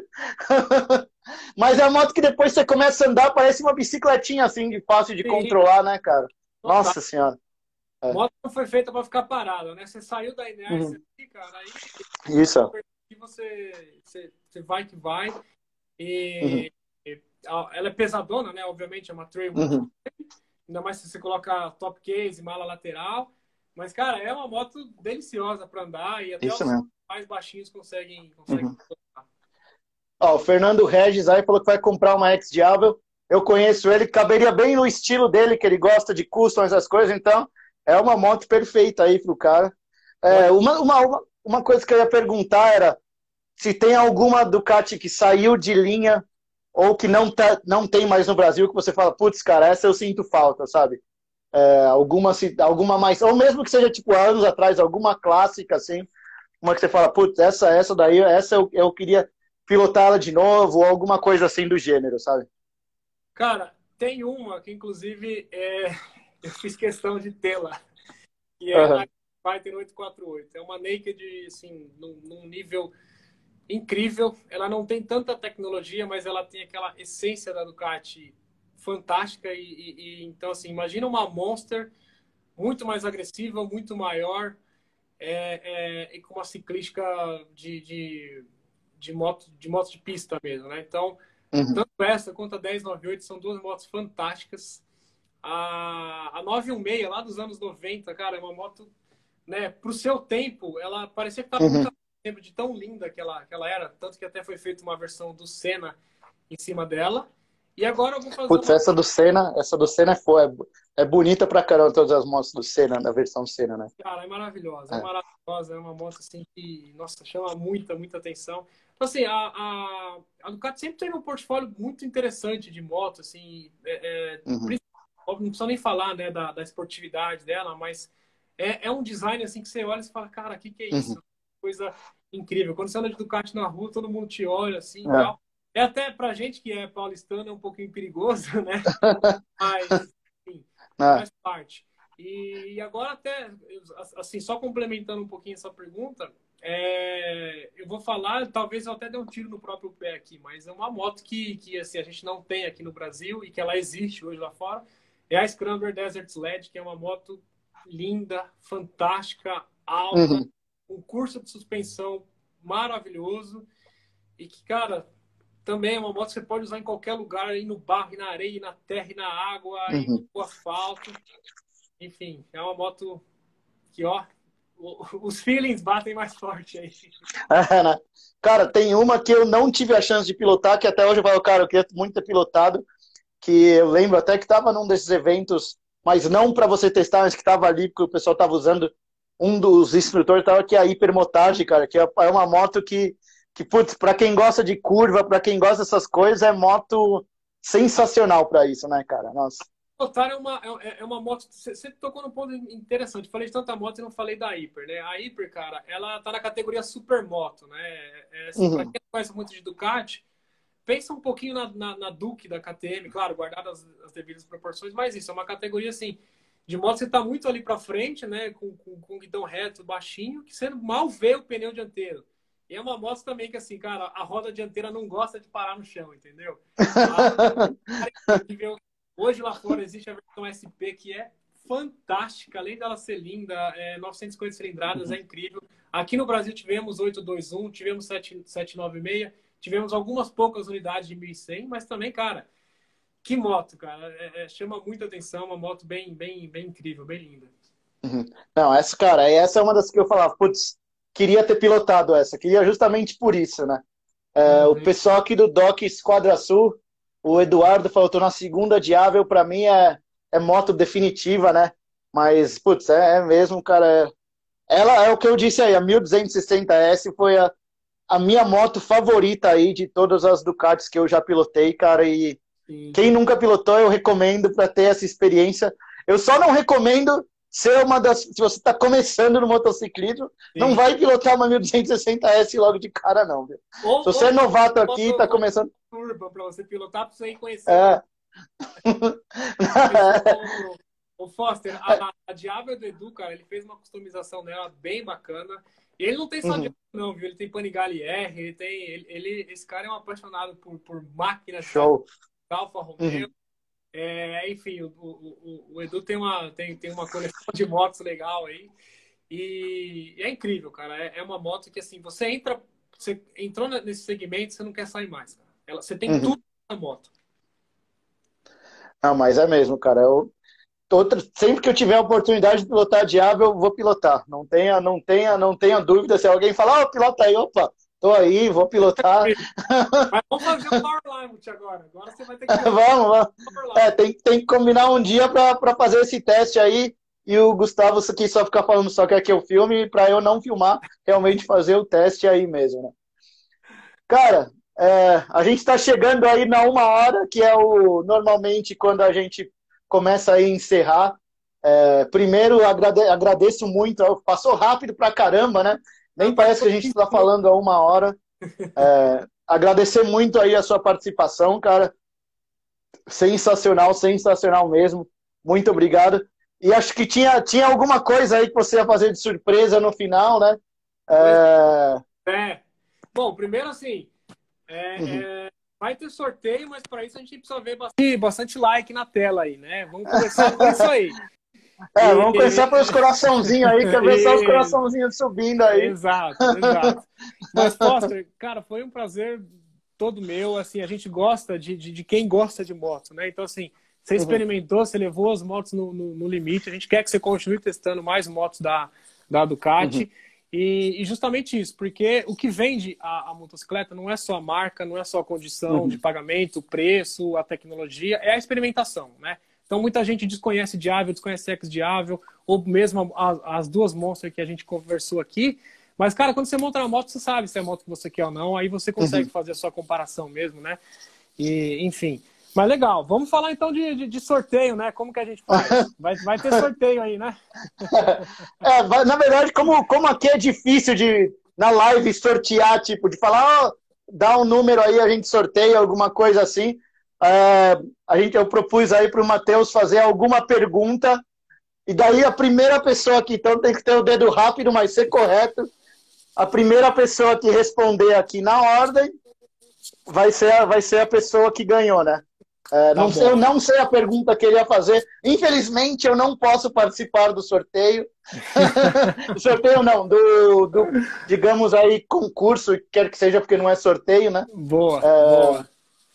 Mas é a moto que depois você começa a andar, parece uma bicicletinha assim, de fácil de Sim. controlar, né, cara? Nossa Senhora. A é. moto não foi feita para ficar parada, né? Você saiu da inércia uhum. aqui, cara, aí Isso. Você, você, você vai que vai. E, uhum. e ela é pesadona, né? Obviamente é uma trail muito uhum. ainda mais se você colocar top case, mala lateral. Mas, cara, é uma moto deliciosa para andar e até Isso os mesmo. mais baixinhos conseguem, conseguem uhum. Ó, o Fernando Regis aí falou que vai comprar uma X-Diavel. Eu conheço ele, caberia bem no estilo dele, que ele gosta de custom, essas coisas, então é uma moto perfeita aí pro cara. É, uma, uma, uma coisa que eu ia perguntar era se tem alguma Ducati que saiu de linha ou que não, tá, não tem mais no Brasil, que você fala, putz, cara, essa eu sinto falta, sabe? É, alguma, alguma mais, ou mesmo que seja tipo anos atrás, alguma clássica, assim, uma que você fala, putz, essa, essa daí, essa eu, eu queria pilotar ela de novo, ou alguma coisa assim do gênero, sabe? Cara, tem uma que inclusive é... eu fiz questão de tê-la, que é uhum. a Fighter oito quatro oito. É uma naked, assim, num, num nível incrível. Ela não tem tanta tecnologia, mas ela tem aquela essência da Ducati fantástica. E, e, e então, assim, imagina uma Monster muito mais agressiva, muito maior, é, é, e com uma ciclística de, de, de, moto, de moto de pista mesmo, né? Então, uhum. tanto essa quanto a dez noventa e oito são duas motos fantásticas. A, a novecentos e dezesseis, lá dos anos noventa, cara, é uma moto, né, pro seu tempo, ela parecia que estava uhum. muito tempo de tão linda que ela, que ela era, tanto que até foi feita uma versão do Senna em cima dela. E agora eu vou fazer Putz, uma... essa do Senna, essa do Senna é, foi, é bonita pra caramba, todas as motos do Senna, da versão Senna, né? Cara, é maravilhosa, é, é maravilhosa, é uma moto assim que, nossa, chama muita, muita atenção. Então, assim, a, a, a Ducati sempre tem um portfólio muito interessante de moto, assim, é, é, uhum. não precisa nem falar, né, da, da esportividade dela, mas é, é um design, assim, que você olha e fala, cara, o que que é isso? Uhum. Coisa incrível. Quando você anda de Ducati na rua, todo mundo te olha, assim, é. tal. É até pra gente que é paulistano, é um pouquinho perigoso, né? Mas, enfim, é. faz parte. E agora até, assim, só complementando um pouquinho essa pergunta, é, eu vou falar, talvez eu até dê um tiro no próprio pé aqui, mas é uma moto que, que assim, a gente não tem aqui no Brasil e que ela existe hoje lá fora, é a Scrambler Desert Sled, que é uma moto linda, fantástica, alta, uhum. um curso de suspensão maravilhoso e que, cara, também é uma moto que você pode usar em qualquer lugar, aí no barro, na areia, na terra, e na água, uhum. no asfalto. Enfim, é uma moto que, ó, os feelings batem mais forte aí. É, né? Cara, tem uma que eu não tive a chance de pilotar, que até hoje eu falo, cara, eu queria muito ter pilotado, que eu lembro até que estava num desses eventos, mas não para você testar, mas que estava ali, porque o pessoal estava usando, um dos instrutores estava que é a Hipermotage, cara, que é uma moto que, que putz, para quem gosta de curva, para quem gosta dessas coisas, é moto sensacional para isso, né, cara? Nossa. Otário é uma, é, é uma moto. Você tocou num ponto interessante. Falei de tanta moto e não falei da Hyper, né? A Hyper, cara, ela tá na categoria supermoto, né? É, assim, uhum. Pra quem não conhece muito de Ducati, pensa um pouquinho na, na, na Duke da K T M, claro, guardadas as, as devidas proporções, mas isso é uma categoria assim de moto que você tá muito ali pra frente, né? Com, com, com guidão reto, baixinho, que você mal vê o pneu dianteiro. E é uma moto também que, assim, cara, a roda dianteira não gosta de parar no chão, entendeu? A, hoje lá fora existe a versão S P que é fantástica, além dela ser linda, é novecentas e cinquenta cilindradas, uhum. é incrível. Aqui no Brasil tivemos oitocentos e vinte e um, tivemos setecentos e noventa e seis, tivemos algumas poucas unidades de mil e cem, mas também, cara, que moto, cara, é, é, chama muita atenção, uma moto bem, bem, bem incrível, bem linda. Uhum. Não, essa, cara, essa é uma das que eu falava, putz, queria ter pilotado essa, queria justamente por isso, né? É, uhum. O pessoal aqui do D O C Esquadra Sul, O Eduardo falou, tô na segunda Diável, pra mim é, é moto definitiva, né? Mas, putz, é, é mesmo, cara. É, ela é o que eu disse aí, a mil duzentos e sessenta S foi a, a minha moto favorita aí de todas as Ducatis que eu já pilotei, cara. E Sim. quem nunca pilotou, eu recomendo para ter essa experiência. Eu só não recomendo ser uma das... Se você está começando no motociclismo, Sim. não vai pilotar uma mil duzentos e sessenta S logo de cara, não. Viu? Ou, Se você ou, é novato aqui, está começando... Turbo para você pilotar, para você ir conhecer. É. O Foster, a, a Diável do Edu, cara, ele fez uma customização dela bem bacana. E ele não tem só uhum. Diável, não, viu? Ele tem Panigale R, ele tem... Ele, ele, esse cara é um apaixonado por, por máquinas. Show. Alfa Romeo. Uhum. É, enfim, o, o, o Edu tem uma, tem, tem uma coleção de motos legal aí. E, e é incrível, cara. É, é uma moto que, assim, você entra... Você entrou nesse segmento, você não quer sair mais, cara. Ela, você tem uhum. tudo na moto. Não, mas é mesmo, cara. Eu... Outra, sempre que eu tiver a oportunidade de pilotar a Diável, eu vou pilotar. Não tenha, não tenha, não tenha dúvida. Se alguém falar, oh, pilota aí, opa, tô aí, vou pilotar. Mas vamos fazer o Power Limit agora. Agora você vai ter que... vamos, vamos. É, tem, tem que combinar um dia para fazer esse teste aí. E o Gustavo aqui só ficar falando só quer que eu filme, para eu não filmar, realmente fazer o teste aí mesmo, né? Cara, é, a gente está chegando aí na uma hora, que é o normalmente quando a gente começa aí a encerrar. É, primeiro, agrade, agradeço muito. Passou rápido pra caramba, né? Nem parece que a gente está falando há uma hora. É, agradecer muito aí a sua participação, cara. Sensacional, sensacional mesmo. Muito obrigado. E acho que tinha, tinha alguma coisa aí que você ia fazer de surpresa no final, né? É. é. Bom, primeiro assim, é, uhum. é... vai ter sorteio, mas para isso a gente precisa ver bastante, bastante like na tela aí, né? Vamos começar com isso aí. É, e... vamos começar pelos coraçãozinhos aí, quer ver só os coraçãozinhos subindo aí. Exato, exato. Mas, Foster, cara, foi um prazer todo meu, assim, a gente gosta de, de, de quem gosta de moto, né? Então, assim, você experimentou, uhum. você levou as motos no, no, no limite, a gente quer que você continue testando mais motos da, da Ducati. Uhum. E, e justamente isso, porque o que vende a, a motocicleta não é só a marca, não é só a condição uhum. de pagamento, o preço, a tecnologia, é a experimentação, né? Então muita gente desconhece Diável, desconhece X-Diável, ou mesmo a, as duas Monster que a gente conversou aqui. Mas, cara, quando você monta uma moto, você sabe se é a moto que você quer ou não, aí você consegue uhum. fazer a sua comparação mesmo, né? E, enfim... Mas legal, vamos falar então de, de, de sorteio, né? Como que a gente faz? Vai, vai ter sorteio aí, né? É, vai, na verdade, como, como aqui é difícil de, na live, sortear, tipo, de falar, oh, dá um número aí, a gente sorteia, alguma coisa assim. É, a gente, eu propus aí para o Matheus fazer alguma pergunta, e daí a primeira pessoa aqui, então tem que ter o dedo rápido, mas ser correto. A primeira pessoa que responder aqui na ordem vai ser, a, vai ser a pessoa que ganhou, né? É, não, tá sei, eu não sei a pergunta que ele ia fazer. Infelizmente, eu não posso participar do sorteio. do sorteio não, do, do, digamos aí, concurso, quer que seja, porque não é sorteio, né? Boa, é, boa.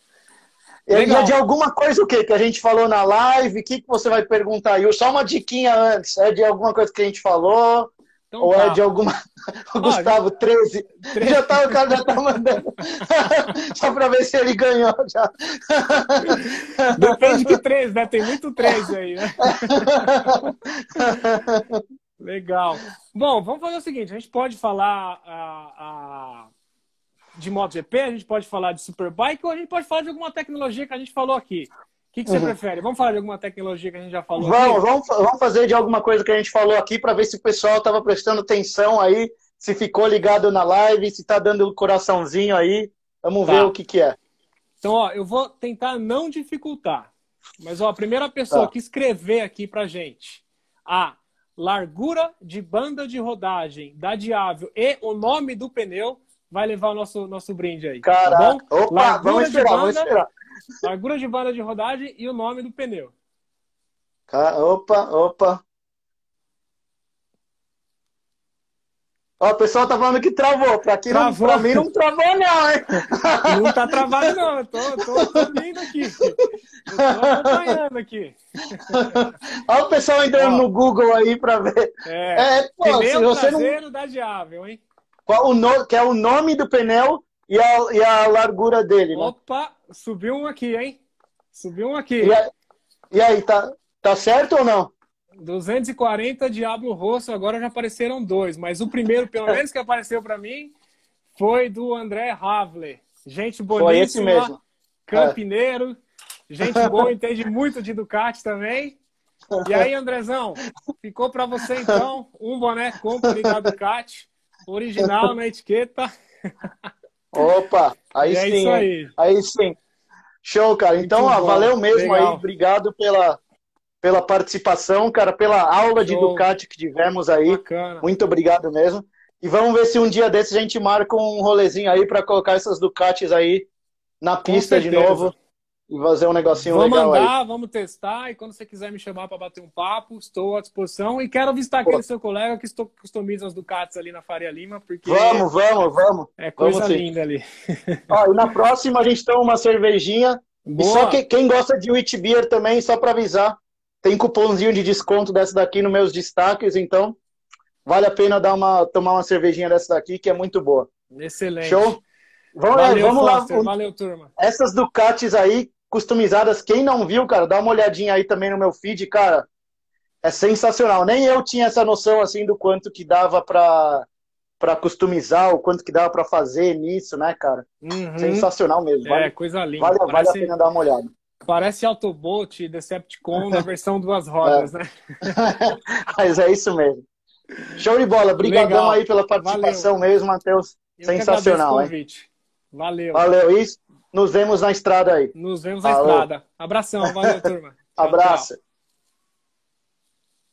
É de alguma coisa o quê? Que a gente falou na live, o que, que você vai perguntar aí? Só uma diquinha antes, é de alguma coisa que a gente falou? Então, ou tá. é de alguma... O ah, Gustavo, já... treze. treze. Já tá, o cara já tá mandando. Só pra ver se ele ganhou já. Depende que treze, né? Tem muito treze aí, né? Legal. Bom, vamos fazer o seguinte. A gente pode falar a, a... de MotoGP, a gente pode falar de Superbike ou a gente pode falar de alguma tecnologia que a gente falou aqui. O que, que você uhum. prefere? Vamos falar de alguma tecnologia que a gente já falou vamos, aqui? Vamos, vamos fazer de alguma coisa que a gente falou aqui para ver se o pessoal estava prestando atenção aí, se ficou ligado na live, se está dando um coraçãozinho aí. Vamos tá. ver o que, que é. Então, ó, eu vou tentar não dificultar. Mas, ó, a primeira pessoa tá. que escrever aqui pra gente a largura de banda de rodagem da Diável e o nome do pneu vai levar o nosso, nosso brinde aí. Caraca. Tá bom? Opa, largura vamos esperar, banda, vamos esperar. Largura de banda de rodagem e o nome do pneu. Opa, opa. Ó, o pessoal tá falando que travou. Pra, aqui não, pra mim não travou não, hein? Não tá travado não. Eu tô, tô, tô lindo aqui. Eu tô acompanhando aqui. Olha o pessoal entrando ó, no Google aí pra ver. É, é pô, pneu se você traseiro não... da Diável, hein? Qual o no... Que é o nome do pneu e a, e a largura dele, né? Opa, subiu um aqui, hein? Subiu um aqui. E aí, e aí tá, tá certo ou não? duzentos e quarenta Diablo Rosso, agora já apareceram dois, mas o primeiro, pelo menos que apareceu para mim, foi do André Havler. Gente boníssima, Foi esse mesmo. campineiro, é. Gente boa, entende muito de Ducati também. E aí, Andrezão, ficou para você então um boné Company da Ducati, original na etiqueta. Opa, aí e sim, é isso aí. aí sim. Show, cara. Então, ó, valeu mesmo. Legal. Aí, obrigado pela, pela participação, cara, pela aula Show. De Ducati que tivemos aí. Bacana. Muito obrigado mesmo. E vamos ver se um dia desse a gente marca um rolezinho aí para colocar essas Ducatis aí na pista de novo e fazer um negocinho vamos legal andar, aí. Vamos andar, vamos testar e quando você quiser me chamar para bater um papo, estou à disposição e quero visitar Pô. Aquele seu colega que customiza as Ducatis ali na Faria Lima, porque vamos, vamos, vamos. É coisa vamos, linda ali. Ó, e na próxima a gente toma uma cervejinha. Boa. E só que quem gosta de wheat beer também, só para avisar, tem cupomzinho de desconto dessa daqui nos meus destaques, então vale a pena dar uma, tomar uma cervejinha dessa daqui, que é muito boa. Excelente. Show? Vamos, valeu, vamos Foster, lá. Valeu, turma. Essas Ducatis aí, customizadas, quem não viu, cara, dá uma olhadinha aí também no meu feed, cara. É sensacional. Nem eu tinha essa noção, assim, do quanto que dava pra, pra customizar, o quanto que dava pra fazer nisso, né, cara? Uhum. Sensacional mesmo. Vale, é, coisa linda. Vale, Parece... vale a pena dar uma olhada. Parece Autobot, Decepticon na versão duas rodas, é. né? Mas é isso mesmo. Show de bola. Obrigadão aí pela participação Valeu. Mesmo, Matheus. Sensacional, hein? Valeu. Valeu. Isso. Nos vemos na estrada aí. Nos vemos na Falou. Estrada. Abração. Valeu, turma. Tchau, Abraço. Tchau.